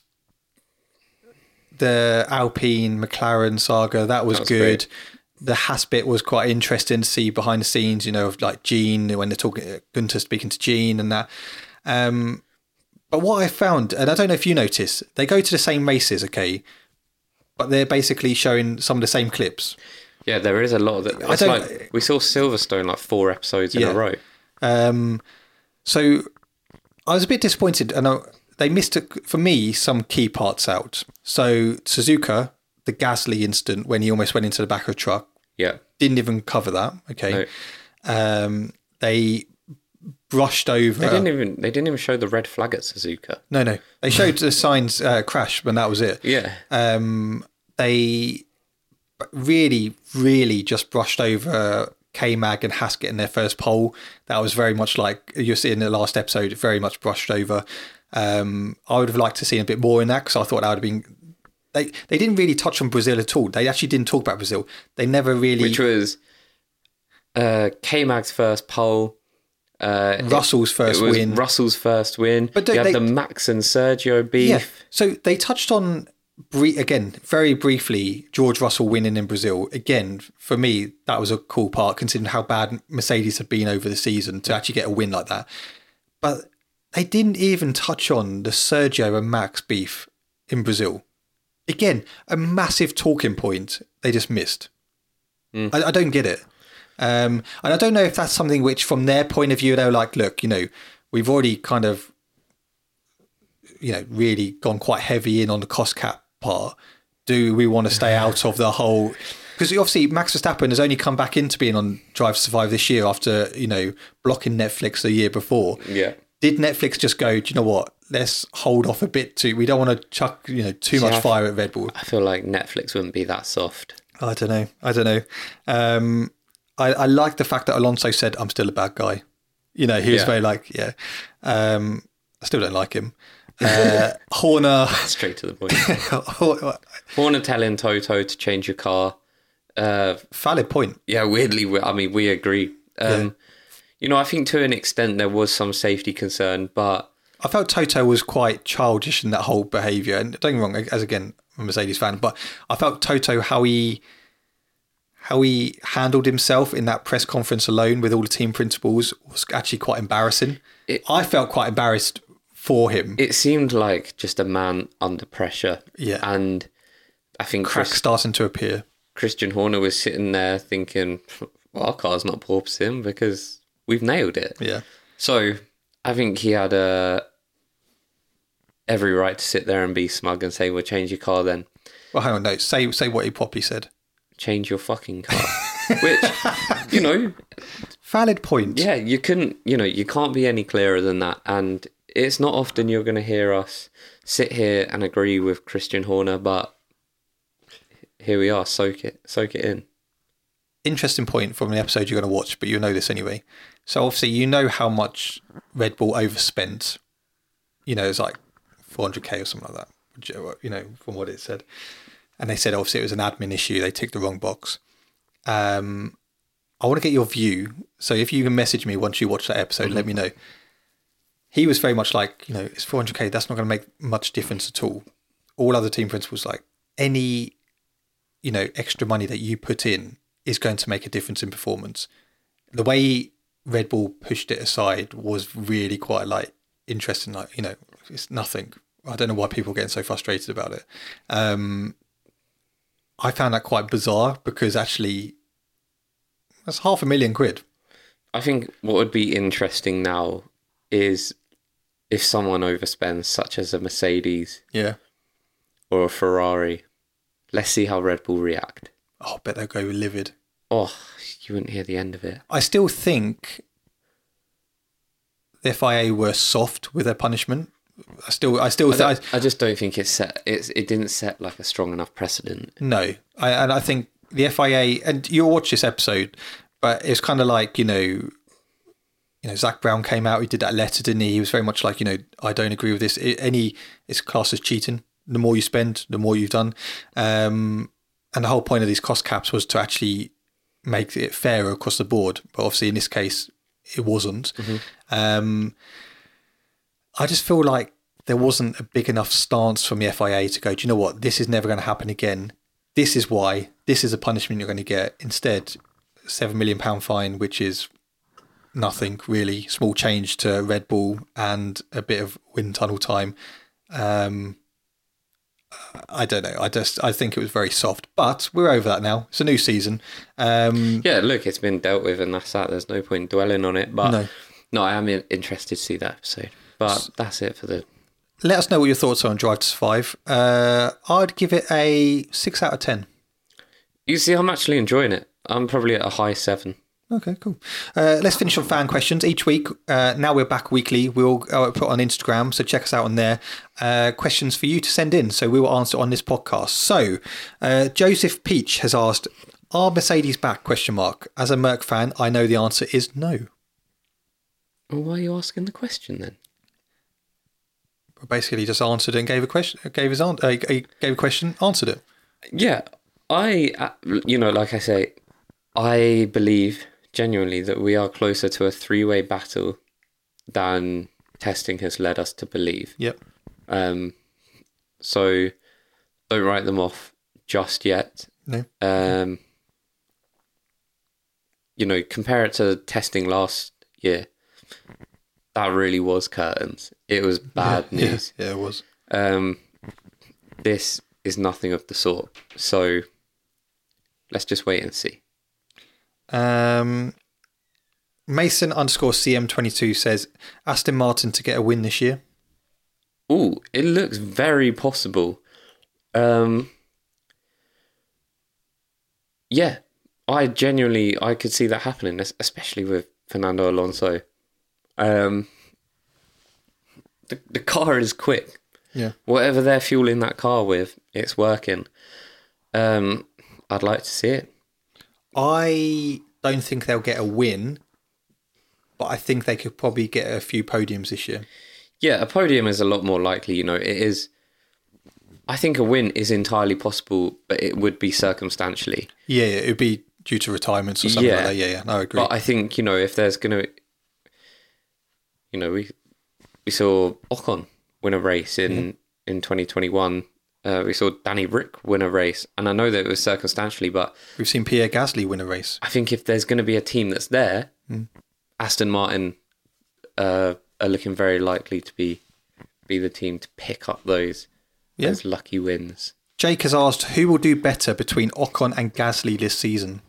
the Alpine McLaren saga, that was, That was good. great. The Haas bit was quite interesting to see behind the scenes, you know, of like Gene, when they're talking, Gunter speaking to Gene and that. Um, but what I found, and I don't know if you notice, they go to the same races, okay, but they're basically showing some of the same clips. Yeah, there is a lot of that. I It's don't- like we saw Silverstone like four episodes in Yeah. a row. Um, so I was a bit disappointed, and I, they missed, for me, some key parts out. So Suzuka, the Gasly incident when he almost went into the back of a truck, Yeah. didn't even cover that. Okay, No. um, they brushed over. They didn't even they didn't even show the red flag at Suzuka. No, no, they showed the signs uh, crash, and that was it. Yeah. Um, they really, really just brushed over K-Mag and Haas getting their first pole. That was very much like you're seeing in the last episode, very much brushed over. Um, I would have liked to see a bit more in that because I thought that would have been. They they didn't really touch on Brazil at all. They actually didn't talk about Brazil. They never really. Which was uh, K-Mag's first pole. Uh, Russell's first it was win. Russell's first win. But you don't had they- the Max and Sergio beef. Yeah. So they touched on brie- again very briefly George Russell winning in Brazil. Again, for me, that was a cool part considering how bad Mercedes had been over the season to actually get a win like that. But they didn't even touch on the Sergio and Max beef in Brazil. Again, a massive talking point they just missed. Mm. I, I don't get it. Um, and I don't know if that's something which, from their point of view, they're like, look, you know, we've already kind of, you know, really gone quite heavy in on the cost cap part. Do we want to stay out of the whole? Because obviously Max Verstappen has only come back into being on Drive to Survive this year after, you know, blocking Netflix the year before. Yeah. Did Netflix just go, do you know what? Let's hold off a bit too. We don't want to chuck, you know, too much Yeah. fire at Red Bull. I feel like Netflix wouldn't be that soft. I don't know. I don't know. Um, I, I like the fact that Alonso said, I'm still a bad guy. You know, he was Yeah. very like, yeah. Um, I still don't like him. Uh, Horner. Straight to the point. Horner telling Toto to change your car. Uh, Valid point. yeah, weirdly, we, I mean, we agree. Um, Yeah. You know, I think to an extent there was some safety concern, but I felt Toto was quite childish in that whole behaviour. And don't get me wrong, as again, I'm a Mercedes fan, but I felt Toto, how he how he handled himself in that press conference alone with all the team principals was actually quite embarrassing. It- I felt quite embarrassed for him. It seemed like just a man under pressure. Yeah. And I think Cracks Chris, starting to appear. Christian Horner was sitting there thinking, well, our car's not porpoising because we've nailed it. Yeah. So I think he had uh, every right to sit there and be smug and say, well, change your car then. Well, hang on, no. Say say what he properly said. Change your fucking car. Which, you know... Valid point. Yeah, you couldn't, you know, you can't be any clearer than that. And it's not often you're going to hear us sit here and agree with Christian Horner, but here we are. Soak it, soak it in. Interesting point from the episode you're going to watch, but you'll know this anyway. So obviously, you know how much Red Bull overspent. You know, it's like four hundred k or something like that. You know, from what it said, and they said obviously it was an admin issue. They ticked the wrong box. Um. I want to get your view. So if you can message me once you watch that episode, mm-hmm. let me know. He was very much like, you know, it's four hundred k. That's not going to make much difference at all. All other team principals, like any, you know, extra money that you put in is going to make a difference in performance. The way Red Bull pushed it aside was really quite like interesting. Like, you know, it's nothing. I don't know why people are getting so frustrated about it. Um, I found that quite bizarre because actually, that's half a million quid. I think what would be interesting now is if someone overspends, such as a Mercedes yeah, or a Ferrari. Let's see how Red Bull react. Oh, I bet they'll go livid. Oh, you wouldn't hear the end of it. I still think the F I A were soft with their punishment. I still, I still, I, th- I just don't think it set. It's, it didn't set like a strong enough precedent. No, I, and I think the F I A, and you'll watch this episode, but it's kind of like, you know, you know, Zach Brown came out, he did that letter, didn't he? He was very much like, you know, I don't agree with this. It, any, it's classed as cheating. The more you spend, the more you've done. Um, and the whole point of these cost caps was to actually make it fairer across the board. But obviously in this case, it wasn't. Mm-hmm. Um, I just feel like there wasn't a big enough stance from the F I A to go, do you know what? This is never going to happen again. This is why. This is a punishment you're going to get. Instead, seven million pounds fine, which is nothing really. Small change to Red Bull and a bit of wind tunnel time. Um, I don't know. I just I think it was very soft, but we're over that now. It's a new season. Um, yeah, look, it's been dealt with, and that's that. There's no point dwelling on it. But no, no I am interested to see that episode. But that's it for the. Let us know what your thoughts are on Drive to Survive. Uh, I'd give it a six out of ten. You see, I'm actually enjoying it. I'm probably at a high seven. Okay, cool. Uh, let's finish on fan questions. Each week, uh, now we're back weekly, we'll uh, put on Instagram, so check us out on there. Uh, questions for you to send in, so we will answer on this podcast. So, uh, Joseph Peach has asked, are Mercedes back, question mark? As a Merc fan, I know the answer is no. Well, why are you asking the question then? Basically, he just answered it and gave a question, gave his answer, uh, he gave a question, answered it. Yeah, I, uh, you know, like I say, I believe genuinely that we are closer to a three-way battle than testing has led us to believe. Yep. Um. So don't write them off just yet. No. Um. You know, compare it to testing last year. That really was curtains. It was bad yeah, news. Yeah, yeah, it was. Um. This is nothing of the sort. So let's just wait and see. Um, Mason underscore C M twenty-two says Aston Martin to get a win this year. Ooh, it looks very possible. Um, yeah, I genuinely I could see that happening, especially with Fernando Alonso. Um, the the car is quick. Yeah, whatever they're fueling that car with, it's working. Um, I'd like to see it. I don't think they'll get a win, but I think they could probably get a few podiums this year. Yeah, a podium is a lot more likely. You know, it is. I think a win is entirely possible, but it would be circumstantially. Yeah, it would be due to retirements or something yeah. like that. Yeah, yeah, no, I agree. But I think, you know, if there's going to, you know, we we saw Ocon win a race in, yeah. in twenty twenty-one. Uh, we saw Danny Rick win a race, and I know that it was circumstantially, but we've seen Pierre Gasly win a race. I think if there's going to be a team that's there, mm. Aston Martin uh, are looking very likely to be be the team to pick up those, Yeah. those lucky wins. Jake has asked, who will do better between Ocon and Gasly this season?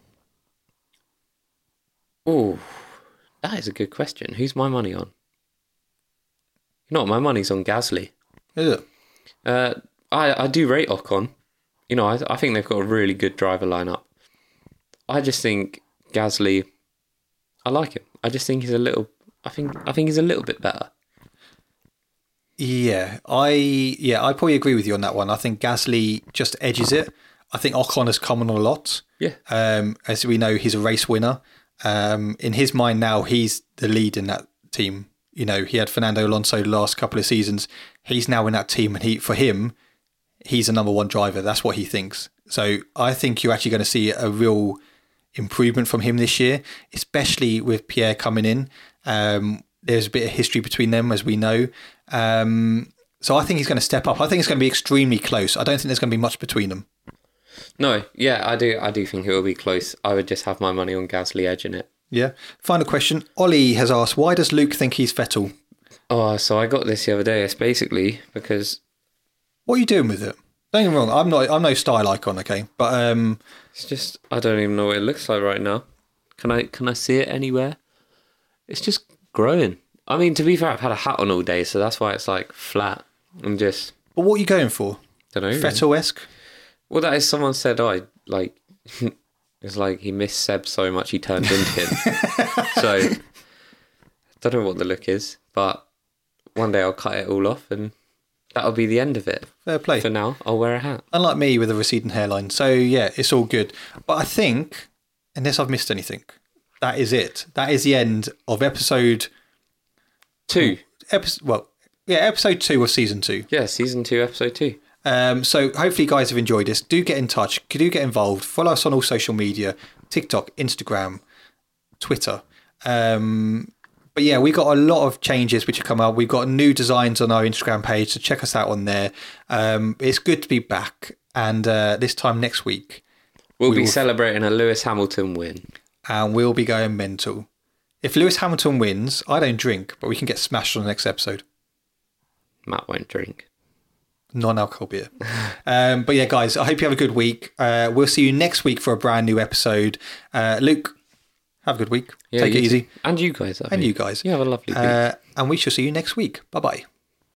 Oh, that is a good question. Who's my money on? You know what, my money's on Gasly. Is it? Uh, I, I do rate Ocon. You know, I, I think they've got a really good driver lineup. I just think Gasly, I like him. I just think he's a little, I think I think he's a little bit better. Yeah, I yeah, I probably agree with you on that one. I think Gasly just edges it. I think Ocon has come on a lot. Yeah. Um, as we know, he's a race winner. Um, in his mind now, he's the lead in that team. You know, he had Fernando Alonso the last couple of seasons. He's now in that team, and he for him, he's a number one driver. That's what he thinks. So I think you're actually going to see a real improvement from him this year, especially with Pierre coming in. Um, there's a bit of history between them, as we know. Um, so I think he's going to step up. I think it's going to be extremely close. I don't think there's going to be much between them. No, yeah, I do. I do think it will be close. I would just have my money on Gasly edging it. Yeah. Final question. Ollie has asked, why does Luke think he's Vettel? Oh, so I got this the other day. It's basically because What are you doing with it? Don't get me wrong. I'm not. I'm no style icon, okay? But um, it's just I don't even know what it looks like right now. Can I can I see it anywhere? It's just growing. I mean, to be fair, I've had a hat on all day, so that's why it's like flat. I'm just. but what are you going for? Don't know. Vettel-esque? Well, that is someone said. Oh, I like. It's like he missed Seb so much he turned into him. So I don't know what the look is, but one day I'll cut it all off and that'll be the end of it. Fair play. For now, I'll wear a hat. Unlike me with a receding hairline. So yeah, it's all good. But I think, unless I've missed anything, that is it. That is the end of episode Two. Episode well, yeah, episode two of season two. Yeah, season two, episode two. Um, so hopefully you guys have enjoyed this. Do get in touch. Do get involved. Follow us on all social media: TikTok, Instagram, Twitter. Um, but yeah, we got a lot of changes which have come up. We've got new designs on our Instagram page, so check us out on there. Um, it's good to be back, and uh, this time next week We'll we be will- celebrating a Lewis Hamilton win. and we'll be going mental. If Lewis Hamilton wins, I don't drink, but we can get smashed on the next episode. Matt won't drink. Non-alcohol beer. um, but yeah, guys, I hope you have a good week. Uh, we'll see you next week for a brand new episode. Uh, Luke, have a good week. Yeah, Take you it easy. too. And you guys. I And mean, you guys. You have a lovely week. Uh, and we shall see you next week. Bye-bye.